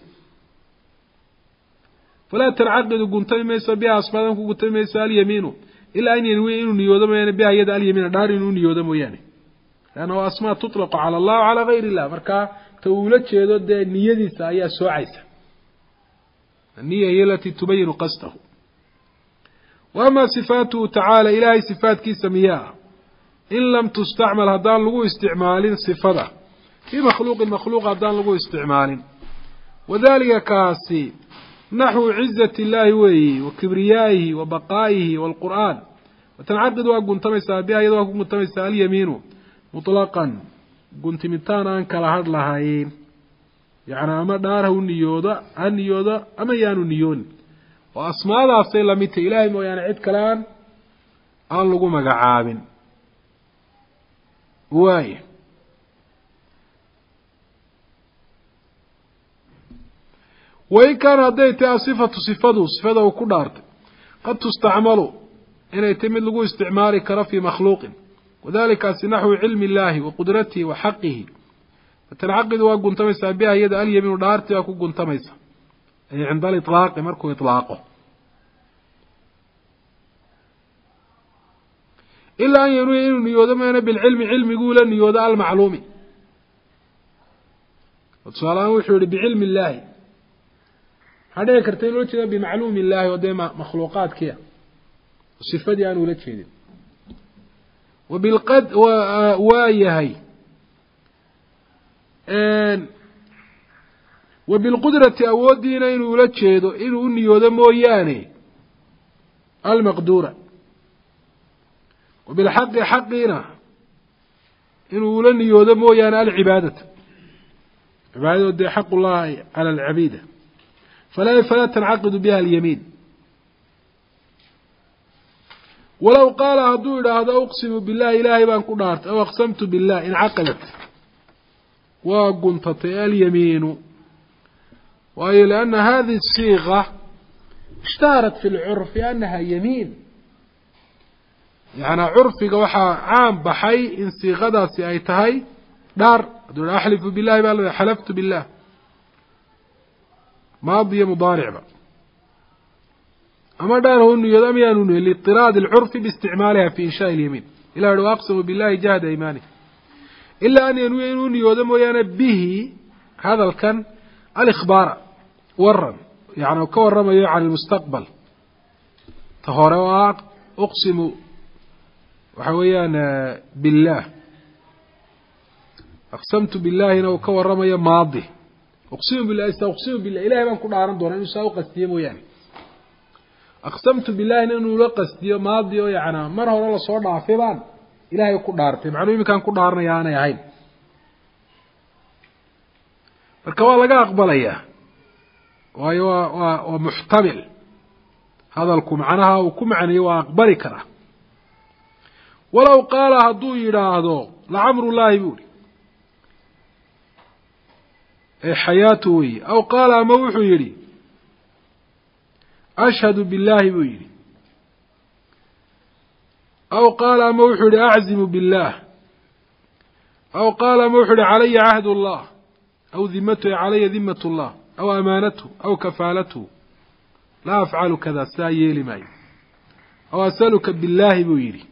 falaa tancaqidu guntami maysa biha asmaadan ku guntami maysa alyamiinu ilaa an yanwiya inuu niyoodo mooyaane biha iyada alyamiina dhaar inuu niyoodo mooyaane leannahu asmaa tuطlaqu cala allah wacalaa gayr illah markaa ta uula jeedo dee niyadiisa ayaa soocaysa anniya hiya alatii tubayinu qasdahu wa ama sifaatuhu tacaala ilaahay sifaatkiisa miyaa in lam tustacmal haddaan lagu isticmaalin sifada fii makhluuqin makhluuq haddaan lagu isticmaalin wadalika kaasi naxwu cizati illaahi weeyi wa kibriyaa'ihi wa baqaa'ihi waalqur'aan watancaqidu waa guntamaysaa biha iyada waa ku guntamaysaa alyamiinu muطlaqan guntimitaan aan kala hadh lahayn yacni ama dhaar ha u niyoodo ha niyoodo ama yaanu niyoonin oo asmaadaasay lamid tahy ilaahay mooyaane cid kale aan aan lagu magacaabin waay wain kaana hadday tahay asifatu sifadu sifada uu ku dhaartay qad tustacmalu inay tahy mid lagu isticmaali karo fii makhluuqin wadalikaasi naxwu cilmi illaahi wa qudratihi wa xaqihi fatancaqidu waa guntamaysaa biha iyada alyamiinu dhaartii waa ku guntamaysa ay cinda aliطlaaqi markuu iطlaaqo ilaa an yanwiya inuu niyoodo meena bilcilmi cilmiguu la niyoodo almacluumi tusaalahaan wuxuu yihi bicilmi illaahi waxaa dhici karta in loo jeeda bimacluumi illaahi oo dee makhluuqaadkiia sifadii aan ula jeedin wabilqad waa yahay wa bilqudrati awooddiina inuu ula jeedo inuu u niyoodo mooyaane almaqduura wabilxaqi xaqiina inuu ula niyoodo mooyaane alcibaadata cibaadado dee xaq ullahi cala alcabiida falaa falaa tancaqidu biha alyamiin walow qaala hadduu idhaahdo uqsimu billahi ilaahay baan ku dhaartay aw aqsamtu billah incaqadat waa guntatay alyamiinu waayo lianna hadihi الsiiqa ishtaharat fi lcurfi anaha yamiin yacnaa curfiga waxaa caan baxay in siiqadaasi ay tahay dhaar hadduu ha axlifu billahi baa la xalaftu billah maadiya mudaaricba ama dhaar hu niyoodo ama yaanu niyo liطiraad اlcurfi biisticmaaliha fi inshaءi اlyamiin ilah hi aqsimu billahi jahda imaani ilaa an yanwiya inuu niyoodo mooyaane bihi hadalkan alikhbaara waran yani ka waramayo can ilmustaqbal ta hore oo ah uqsimu waxa weeyaan billah aqsamtu billahina uu ka waramayo maadi uqsimu billahi istaqsimu billah ilahay baan ku dhaaran doonaa inuu saa u qastiyo mooyaane aqsamtu billahina inuu la qastiyo maadi oo yacnaa mar hore lasoo dhaafay baan ilaahay ku dhaartay macnuu iminkaan ku dhaaranaya aanay ahayn marka waa laga aqbalayaa waayo waa waa waa muxtamil hadalku macnaha uu ku macnayo waa aqbali karaa walow qaala hadduu yidhaahdo lacamrullaahi buu ihi ee xayaatu weyi aw qaala ama wuxuu yidhi ashhadu billaahi buu yidhi aw qaala ama wuxuu yihi aczimu billaah أو قال موحد علي عهد الله أو ذمته علي ذمة الله أو أمانته أو كفالته لا أفعل كذا سايلي معي أو أسألك بالله بويري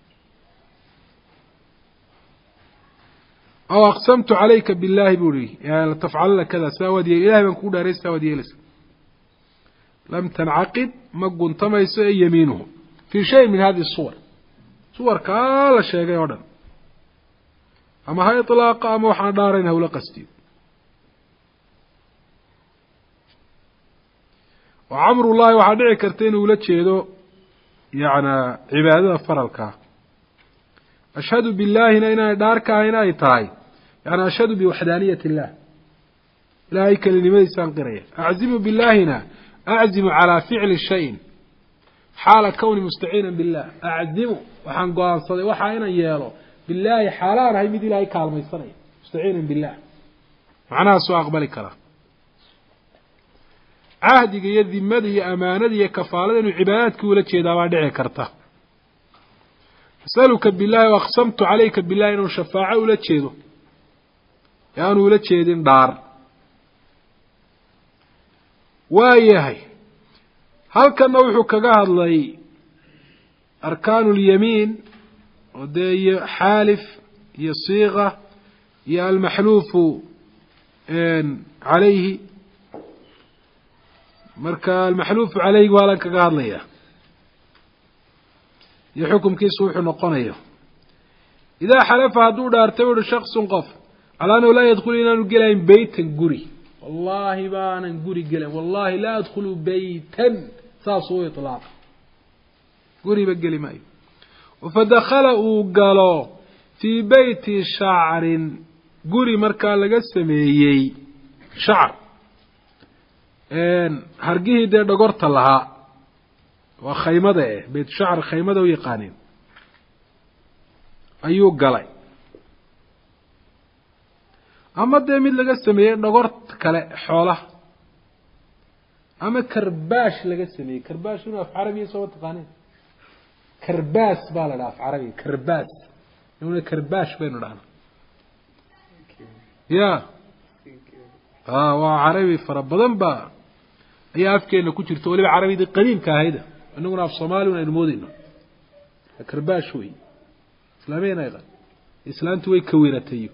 أو أقسمت عليك بالله بوري يعني تفعل لك كذا ساودي إلهي من كودا ريس ساودي لس لم تنعقد ما قنت ما يسوي يمينه في شيء من هذه الصور صور كالا شيء يودن أما هاي طلاقة أما وحنا دارين هولا قستي وعمر الله وحدعي كرتين ولا تشيدو يعني عبادة فرلكا أشهد بالله هنا داركا هنا يتاي يعني أشهد بوحدانية الله لا يكل لماذا سانقرية أعزم بالله هنا أعزم على فعل الشيء حالة كوني مستعينا بالله أعزم وحن قوان صدي وحاينا يالو بالله حالان هاي مدي لاي كالمي صني مستعينا بالله معناها سواء أقبلي كلا عهدك يذي مدي أمانة كفالة عبادتك ولا تشيدا وادعي كرتا أسألك بالله وأقسمت عليك بالله إنه شفاعة ولا تشيده يعني ولا تشيدين دار وايهي هل كان نوحك قهد لي أركان اليمين ودي حالف يصيغة يا المحلوف عليه مركا المحلوف عليه ولك قهد لي يحكم كيس وحو نقنيه إذا حلف هدو دارتور شخص قف على أنه لا يدخل إلى نقلين بيتا قري والله بانا نقري قلين والله لا يدخل بيتا ساسو إطلاق قري بقلي ماي فدخل قالوا في بيت شعر قري مركا لقسمي شعر هرقيه دي دقرت لها وخيمده بيت شعر خيمده ويقانين أيو قلي أما دي ميد لغا سميه دقرت كلا حوله أما كرباش لغا سميه كرباش هنا في عربي سوى تقانين كرباس بالا في عربي كرباس يقولون كرباش بينه لعنه يا اه وعربي فربضن با هي أفكي أنه كنت تقولي بعربي دي قديم كهيدا أنه في الصومال ونمودينه كرباش وي إسلامين أيضا إسلام توي كويرتيو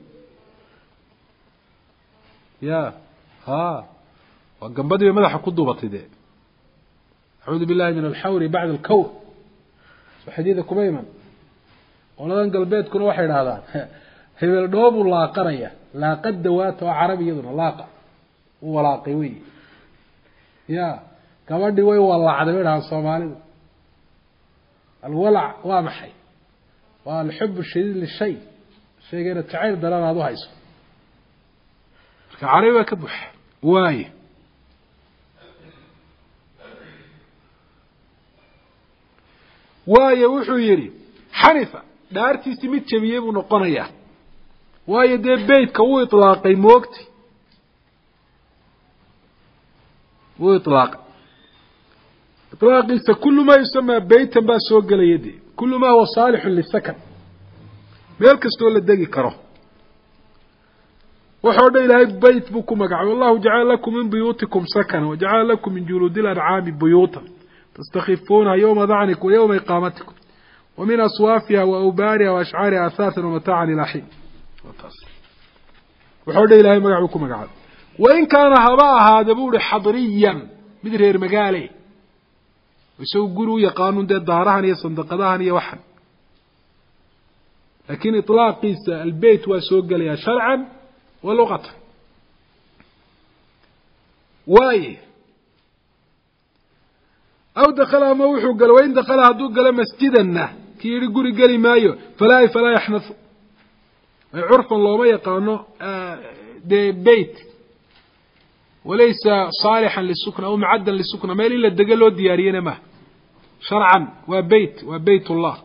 يا ها وقنبضي بمدح قدو بطيدي أعوذ بالله من الحور بعد الكور وحديث كميما ولدن قلبيت كل واحد هذا هي الدوب ولا قرية لا قد دوات وعربي يضن لاقع ولا قوي يا كمان دي وي والله عدمينها الصومالي الولع وامحي والحب الشديد للشيء الشيء غير التعير دلان هذا هايسو كعربة كبح واي واي وحو يري حنفة دارتي سميت شبيب ونقنية واي دي بيت كو إطلاقي موقتي وإطلاق إطلاقي كل ما يسمى بيتا با سوق ليدي كل ما هو صالح للسكن ميلكستو للدقي كره وحود إلهي بيت بكم مقع والله جعل لكم من بيوتكم سكن وجعل لكم من جلود الأنعام بيوتا تستخفونها يوم ذعنك ويوم إقامتكم ومن أصوافها وأوبارها وأشعارها أثاثا ومتاعا إلى حين وحود إلهي مقع بكم مقع وإن كان هباء هذا بوري حضريا مدرير مقالي ويسوي قولوا يقانون دي دارهن يا صندقدهن يا وحن لكن إطلاق البيت وسوق لها شرعا ولغة واي أو دخلها موحو قال وإن دخلها دوق قال مسجدا كي يقول قال مايو فلا فلا يحنث عرف الله ما يقانو دي بيت وليس صالحا للسكن أو معدا للسكن ما إلا الدقلو الدياريين ما شرعا وبيت وبيت الله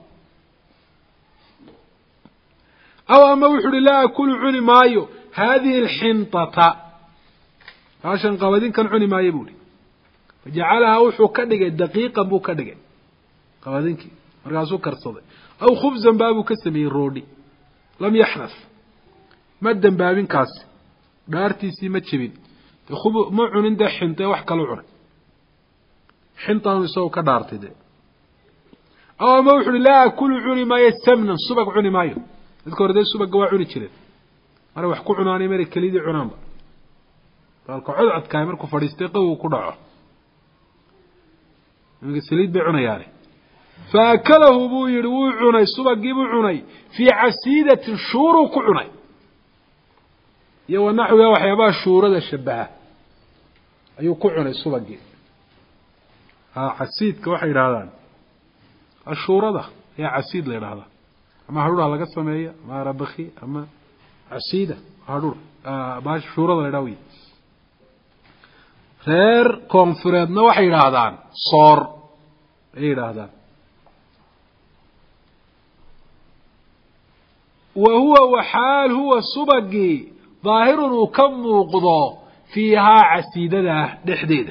أو أما وحر لا أكل عني مايو هذه الحنطة عشان قوادين كان عني ما يبولي فجعلها وحو كدقة دقيقة بو كدقة قوادين كي مرقاسو كرصدي أو خبزا بابو كسمي الرودي لم يحنث ما دنبابين كاس دارتيسي ما جبين خب ما عونين ده حنطة wax kala cunay xintaan isoo ka dhaartay أو ما وحول لا كل عوني ما يسمن الصبغ عوني مايو اذكر ده الصبغ waa cuni jireen mara wax ku cunaanay mara kaliidi cunaan dalka codcad ka markuu fadhiistay qaw ku dhaco inga saliid bay cunayaan فاكله بو يرو cunay subagii buu cunay fi asiidati shuru ku cunay iyo wanaxwa waxyaabaha shuurada shabaha ayuu ku cunay subagii ha asiidka waxay yiraahdaan ashurada ya asiid la yiraahdo ama haruura laga sameeyo ma rabakhi ama asiida haruur baash shuurada la yiraahdo reer koonfureedna waxay yiraahdaan soor ay yiraahdaan وهو وحال هو صبغي ظاهر وكم وقضى فيها عسيدة دحديدة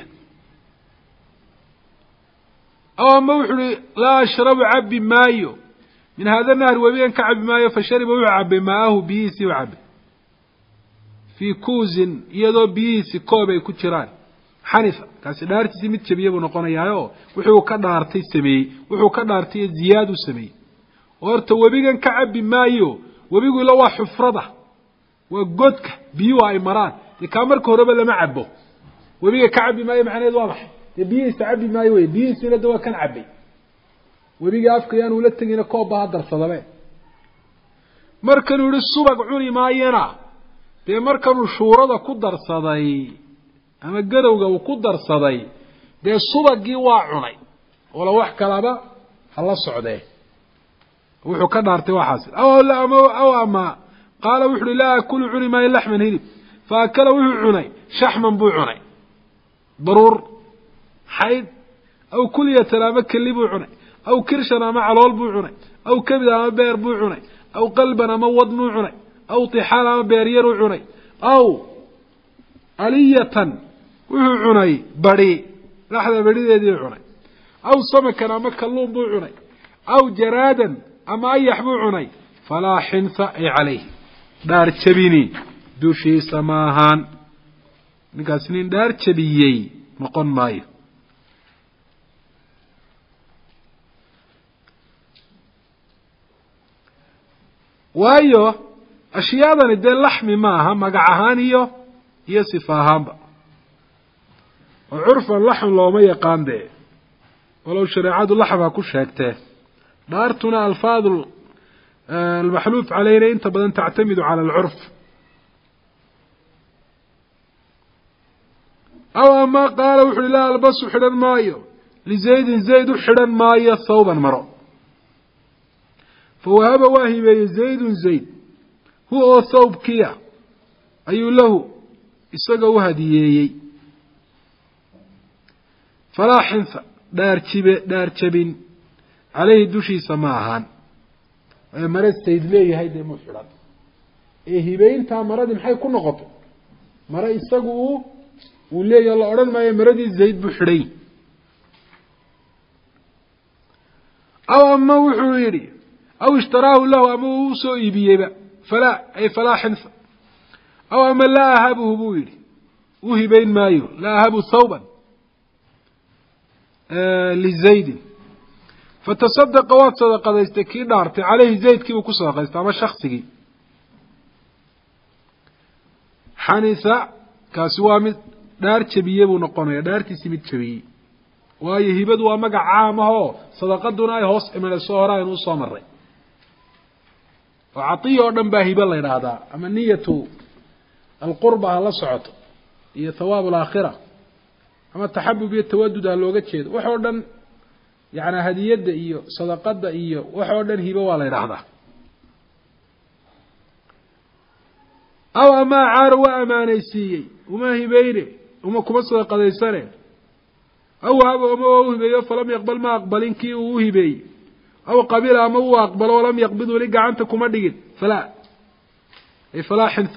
أو موحل لا أشرب عب مايو من هذا النهر وبين كعب مايو فشرب وعب ماءه بيسي وعب في كوز يدو بيسي كوبي كتشران حنفة كاس دارتي سميت شبيه ونقونا يايو وحو كدارتي سمي وحو كدارتي زيادو سمي ورتو وبين كعب مايو وبيقول له حفرده وجودك بيو اي مران يكامرك هربا لما عبو وبيقى كعبي ماي معناه واضح بيي سعبي ماي وي بيي سيده دوا كان عبي وبيقى افكيان ولا تجينا كوب هذا صدبه markan uu subag cuni maayana de markan uu shuurada ku darsaday ama gadowga uu ku darsaday de subagii waa cunay wala wax kalaba hala socday wuxuu ka dhaartay waxaas aw la ama aw ama qaal wuxuu la akul cuni ma lahman hilib faakala wuxuu cunay shahman buu cunay daruur hayd aw kuliyat lama kalibu cunay aw kirshana ma calool buu cunay aw kabida ma beer buu cunay aw qalbana ma wadnu cunay aw tixala ma beer yar cunay aw aliyatan wuxuu cunay bari laxda barideedii cunay aw samakana ma kalluun buu cunay aw jaradan أما يحبو عني فلا حنث عليه دار تبيني دوشي سماهان نقاسنين دار تبيي مقن ماي وايو أشياء ندي اللحم ماها مقعهان إيو يصفاهان با وعرف اللحم لو ما يقان ده ولو شريعات اللحم هكو شاكته دارتنا الفاظ المحلوف علينا انت بدن تعتمد على العرف او ما قال وحل لا البس حرن مايو لزيد زيد حرن مايو ثوبا مرو فوهب واهب زيد زيد هو ثوب كيا اي له اسغا وهديي فلا حنث دار جبه دار جبين عليه دوشي سماهان مرض سيد ليه هيدا مفرد ايه هبين تا مرض maxay ku noqoto mara isagu uu leeyahay la oran maayo maradii zayd bu xiray aw amma wuxuu yiri aw ishtaraahu lahu ama uu soo iibiyayba fala ay fala hinf aw amma la ahabuhu bu yiri uu hibayn maayo la ahabu thawban li zayd فتصدق وصدق صدقتي دارتي عليه زيد كيف كسرقست اما شخصي حنيسه كاسوامد دار جبيه بو نقونيا دارتي سميد جبيه واي هبد وا مغا عامه صدقدنا اي هوس امل سو هراي انو سو مري وعطيه ودن با هبه لا يرادا اما نيته القربه لا سعته هي ثواب الاخره اما التحبب بالتودد لوغا جيد وخو دن يعني هدية إيو صدقة إيو وحودا هيبا ولا يرحضه أو أما عاروا أمانيسيي وما هيبيني وما كما صدقة يسرين أو هذا أما وهبي فلم يقبل ما أقبلين كي وهبي أو قبيل أما هو أقبل ولم يقبضوا لك عنتكم أدقين فلا أي فلا حنث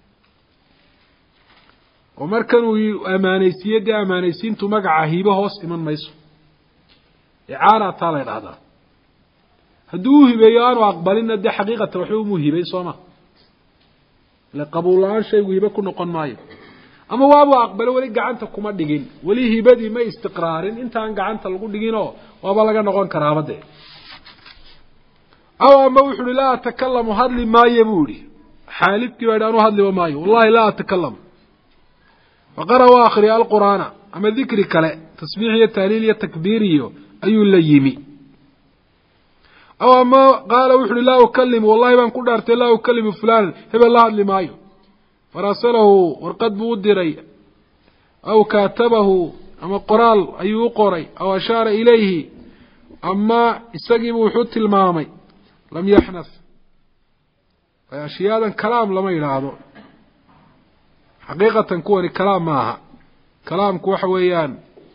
ومركنوا أمانيسيي دي أمانيسيين تمقع هيبا هوس إمان ميسو إعارة طالع هذا هدوه بيان وأقبلنا دي حقيقة وحومه هبي صوما لقبول الآن شيء وهبة كنا قن مايو أما وابو أقبل ولي قعنت كما دقين ولي هبدي ما استقرار انت عن قعنت لقول دقينه وابا لقى نقول كرامته أو أما وحول لا أتكلم هذا ما يبولي حالبك ويدانو هذا وما يبولي والله لا أتكلم فقرأ آخر القرآن أما ذكر كلا تسبيحية تهليلية تكبيرية أي الليمي أو أما قال وحول لا أكلم والله من كل أرتي لا أكلم فلان هب الله هذا ما يبولي فراسله ورقد بودري أو كاتبه أما قرال أي قري أو أشار إليه أما استجيب وحط المامي لم يحنث فأشياء كلام لما يلعبه حقيقة كون كلام معها كلام كوحويان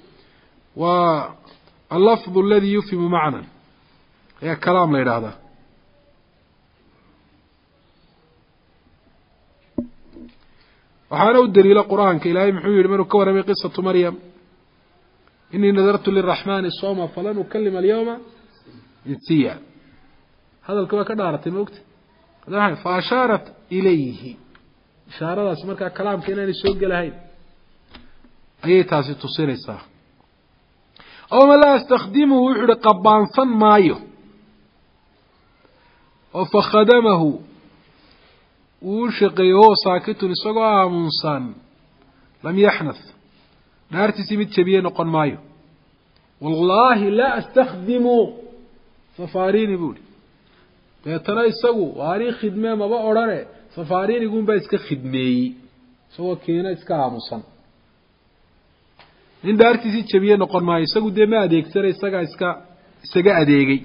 واللفظ الذي يفهم معنى هي كلام لا يلعبه وحانا الدليل القرآن كإلهي محيو لمن كورمي قصة مريم إني نذرت للرحمن الصوم فلن أكلم اليوم إنسيا هذا الكوا كدارت موقت فأشارت إليه إشارة اسمك كلام كنا نسوق لهين أي تاسي تصير الساعة أو ما لا استخدمه وحد قبان صن مايو وفخدمه وشقي هو ساكت نسقى منصان لم يحنث نارتي سميت شبيه نقن مايو والله لا استخدم سفارين بولي ترى يسقوا واري خدمه ما بأورانه سفارين يقوم باسك خدمي سوى كينا اسكا منصان إن دارتي سميت شبيه نقن مايو سقوا دي ما أديك سرى اسكا اسكا اسكا أديكي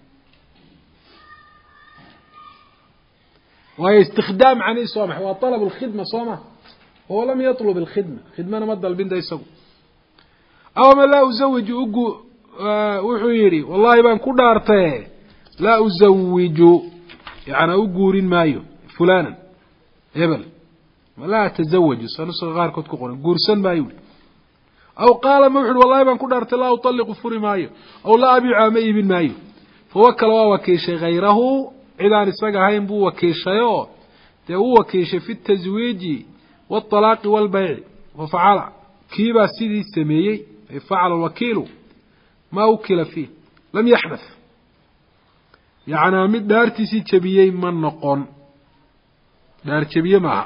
وهي استخدام عني صومح وطلب الخدمة صومه هو لم يطلب الخدمة خدمة أنا مدى البين دا يسوي أو ما لا أزوج أقو وحويري والله يبان كدارته لا أزوج يعني أقورين مايو فلانا يبل ولا أتزوج سنصر غار كنت كقول قرسان مايو أو قال موحد والله يبان كدارته لا أطلق فري مايو أو لا أبيع عامي بن مايو فوكل ووكيش غيره إذا نسبق هاي بو وكيشيو هو وكيش في التزويج والطلاق والبيع وفعل كيبا سيدي سميي فعل الوكيل ما وكل فيه لم يحدث يعني مد دارتي سي تبيي من نقون دار تبيي معها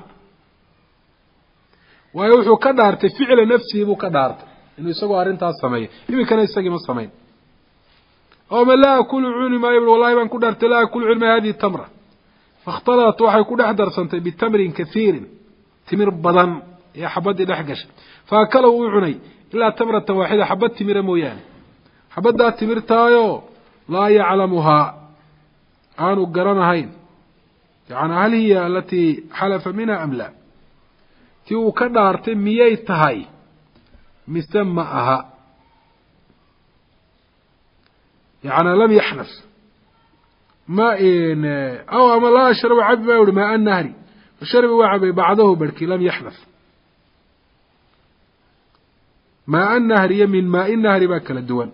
ويوحو كدارت فعل نفسه بو كدارت إنه يساقوا أرنتها السمية يمكن كان يساقي من السمية أو من لا أكل عوني ما يبدو والله من كدرت لا أكل علم هذه التمرة فاختلط وحي كل أحدر سنتي بتمر كثير تمر بدن يا حبد الأحقش فأكلوا عوني إلا تمرة واحدة حبد تمر مويان حبد ذات تمر تايو لا يعلمها آنو قرنا هين يعني هل هي التي حلف منها أم لا تيو كدارت ميت هاي مسمأها يعني لم يحنث ما إن أو أما لا شرب عب ماء النهر وشرب وعب بعضه بركي لم يحنث ماء النهر يمن ماء النهر باكل الدول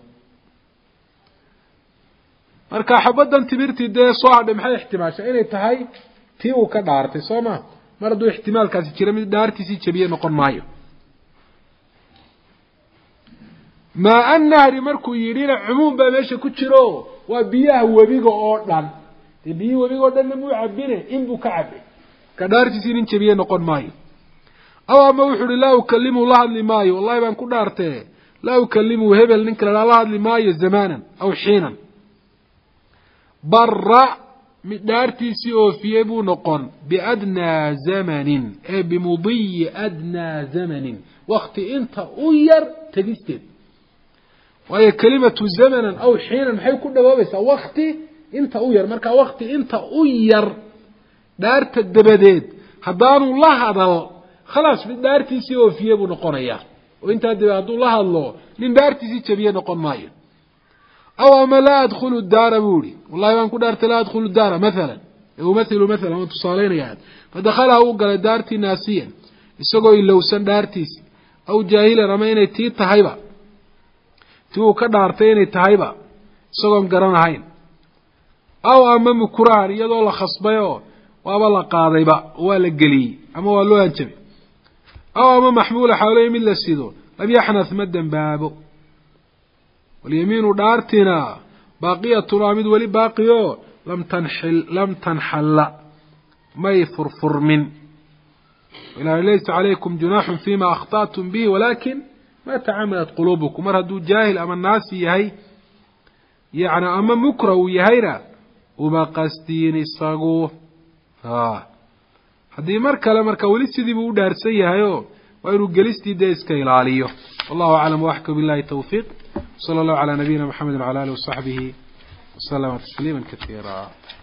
marka xabadan timirti de soo hadhay maxay ihtimaashay inay tahay tii uu ka dhaartay Soomaa mar duu ihtimaalkaasi jira mid dhaartiisi jabiye noqon maayo ma annahri markuu yirina umum ba meesha ku jiro waa biyaha wabiga oo dhan tii biyaha wabiga oo dhan ma uu cabine in buu ka cabay ka dhaartiisi in jabiye noqon maayo aw ama wuxuu la u kalimu la hadli maayo wallahi baan ku dhaartay la u kalimu hebel ninka la hadli maayo zamanan aw xiinan برا مدارتي سيوفيه بو نقون بأدنى زمن اي بمضي أدنى زمن وقت انت أوير تجستين وهي كلمة زمنا أو حينا محي كل بابسة وقت انت أوير مركا وقت انت أوير دارت الدباديد حضان الله هذا خلاص مدارتي سيوفيه بو نقون اياه وانت هدو الله الله من دارتي سيوفيه نقون مايو أو ما لا أدخل الدار بولي والله ما نكون دارت لا أدخل الدار مثلا يمثل مثلا وانتو صالين يعني فدخلها وقال دارتي ناسيا يسوقوا إلا سن دارتيس أو جاهلا رمين تي تهيبا تو كدارتين تهيبا يسوقوا مقران هين أو أمام كران يدو الله خصبيو waaba la qaadayba waa la geliyey ama waa loo hanjabay aw ama maxmuula xawley mid la sido lam yaxnath ma dembaabo walyamiinu dhaartina baaqiyatun waa mid weli baaqiyo lam tanxil lam tanxalla may furfurmin ilahi laysa calaykum junaaxun fima akhta'tum bihi walakin ma tacamadat quluubukum mar hadduu jaahil ama naasi yahay yacni ama mukra uu yahayna uma qasdiin isagu a haddii mar kale marka weli sidii buu u dhaarsan yahayo waa inuu gelistii dee iska ilaaliyo wallahu aclam waxka billahi tawfiiq sala allahu calaa nabiyina maxamedi wacala alihi wasaxbihi wasalama tasliima kasiira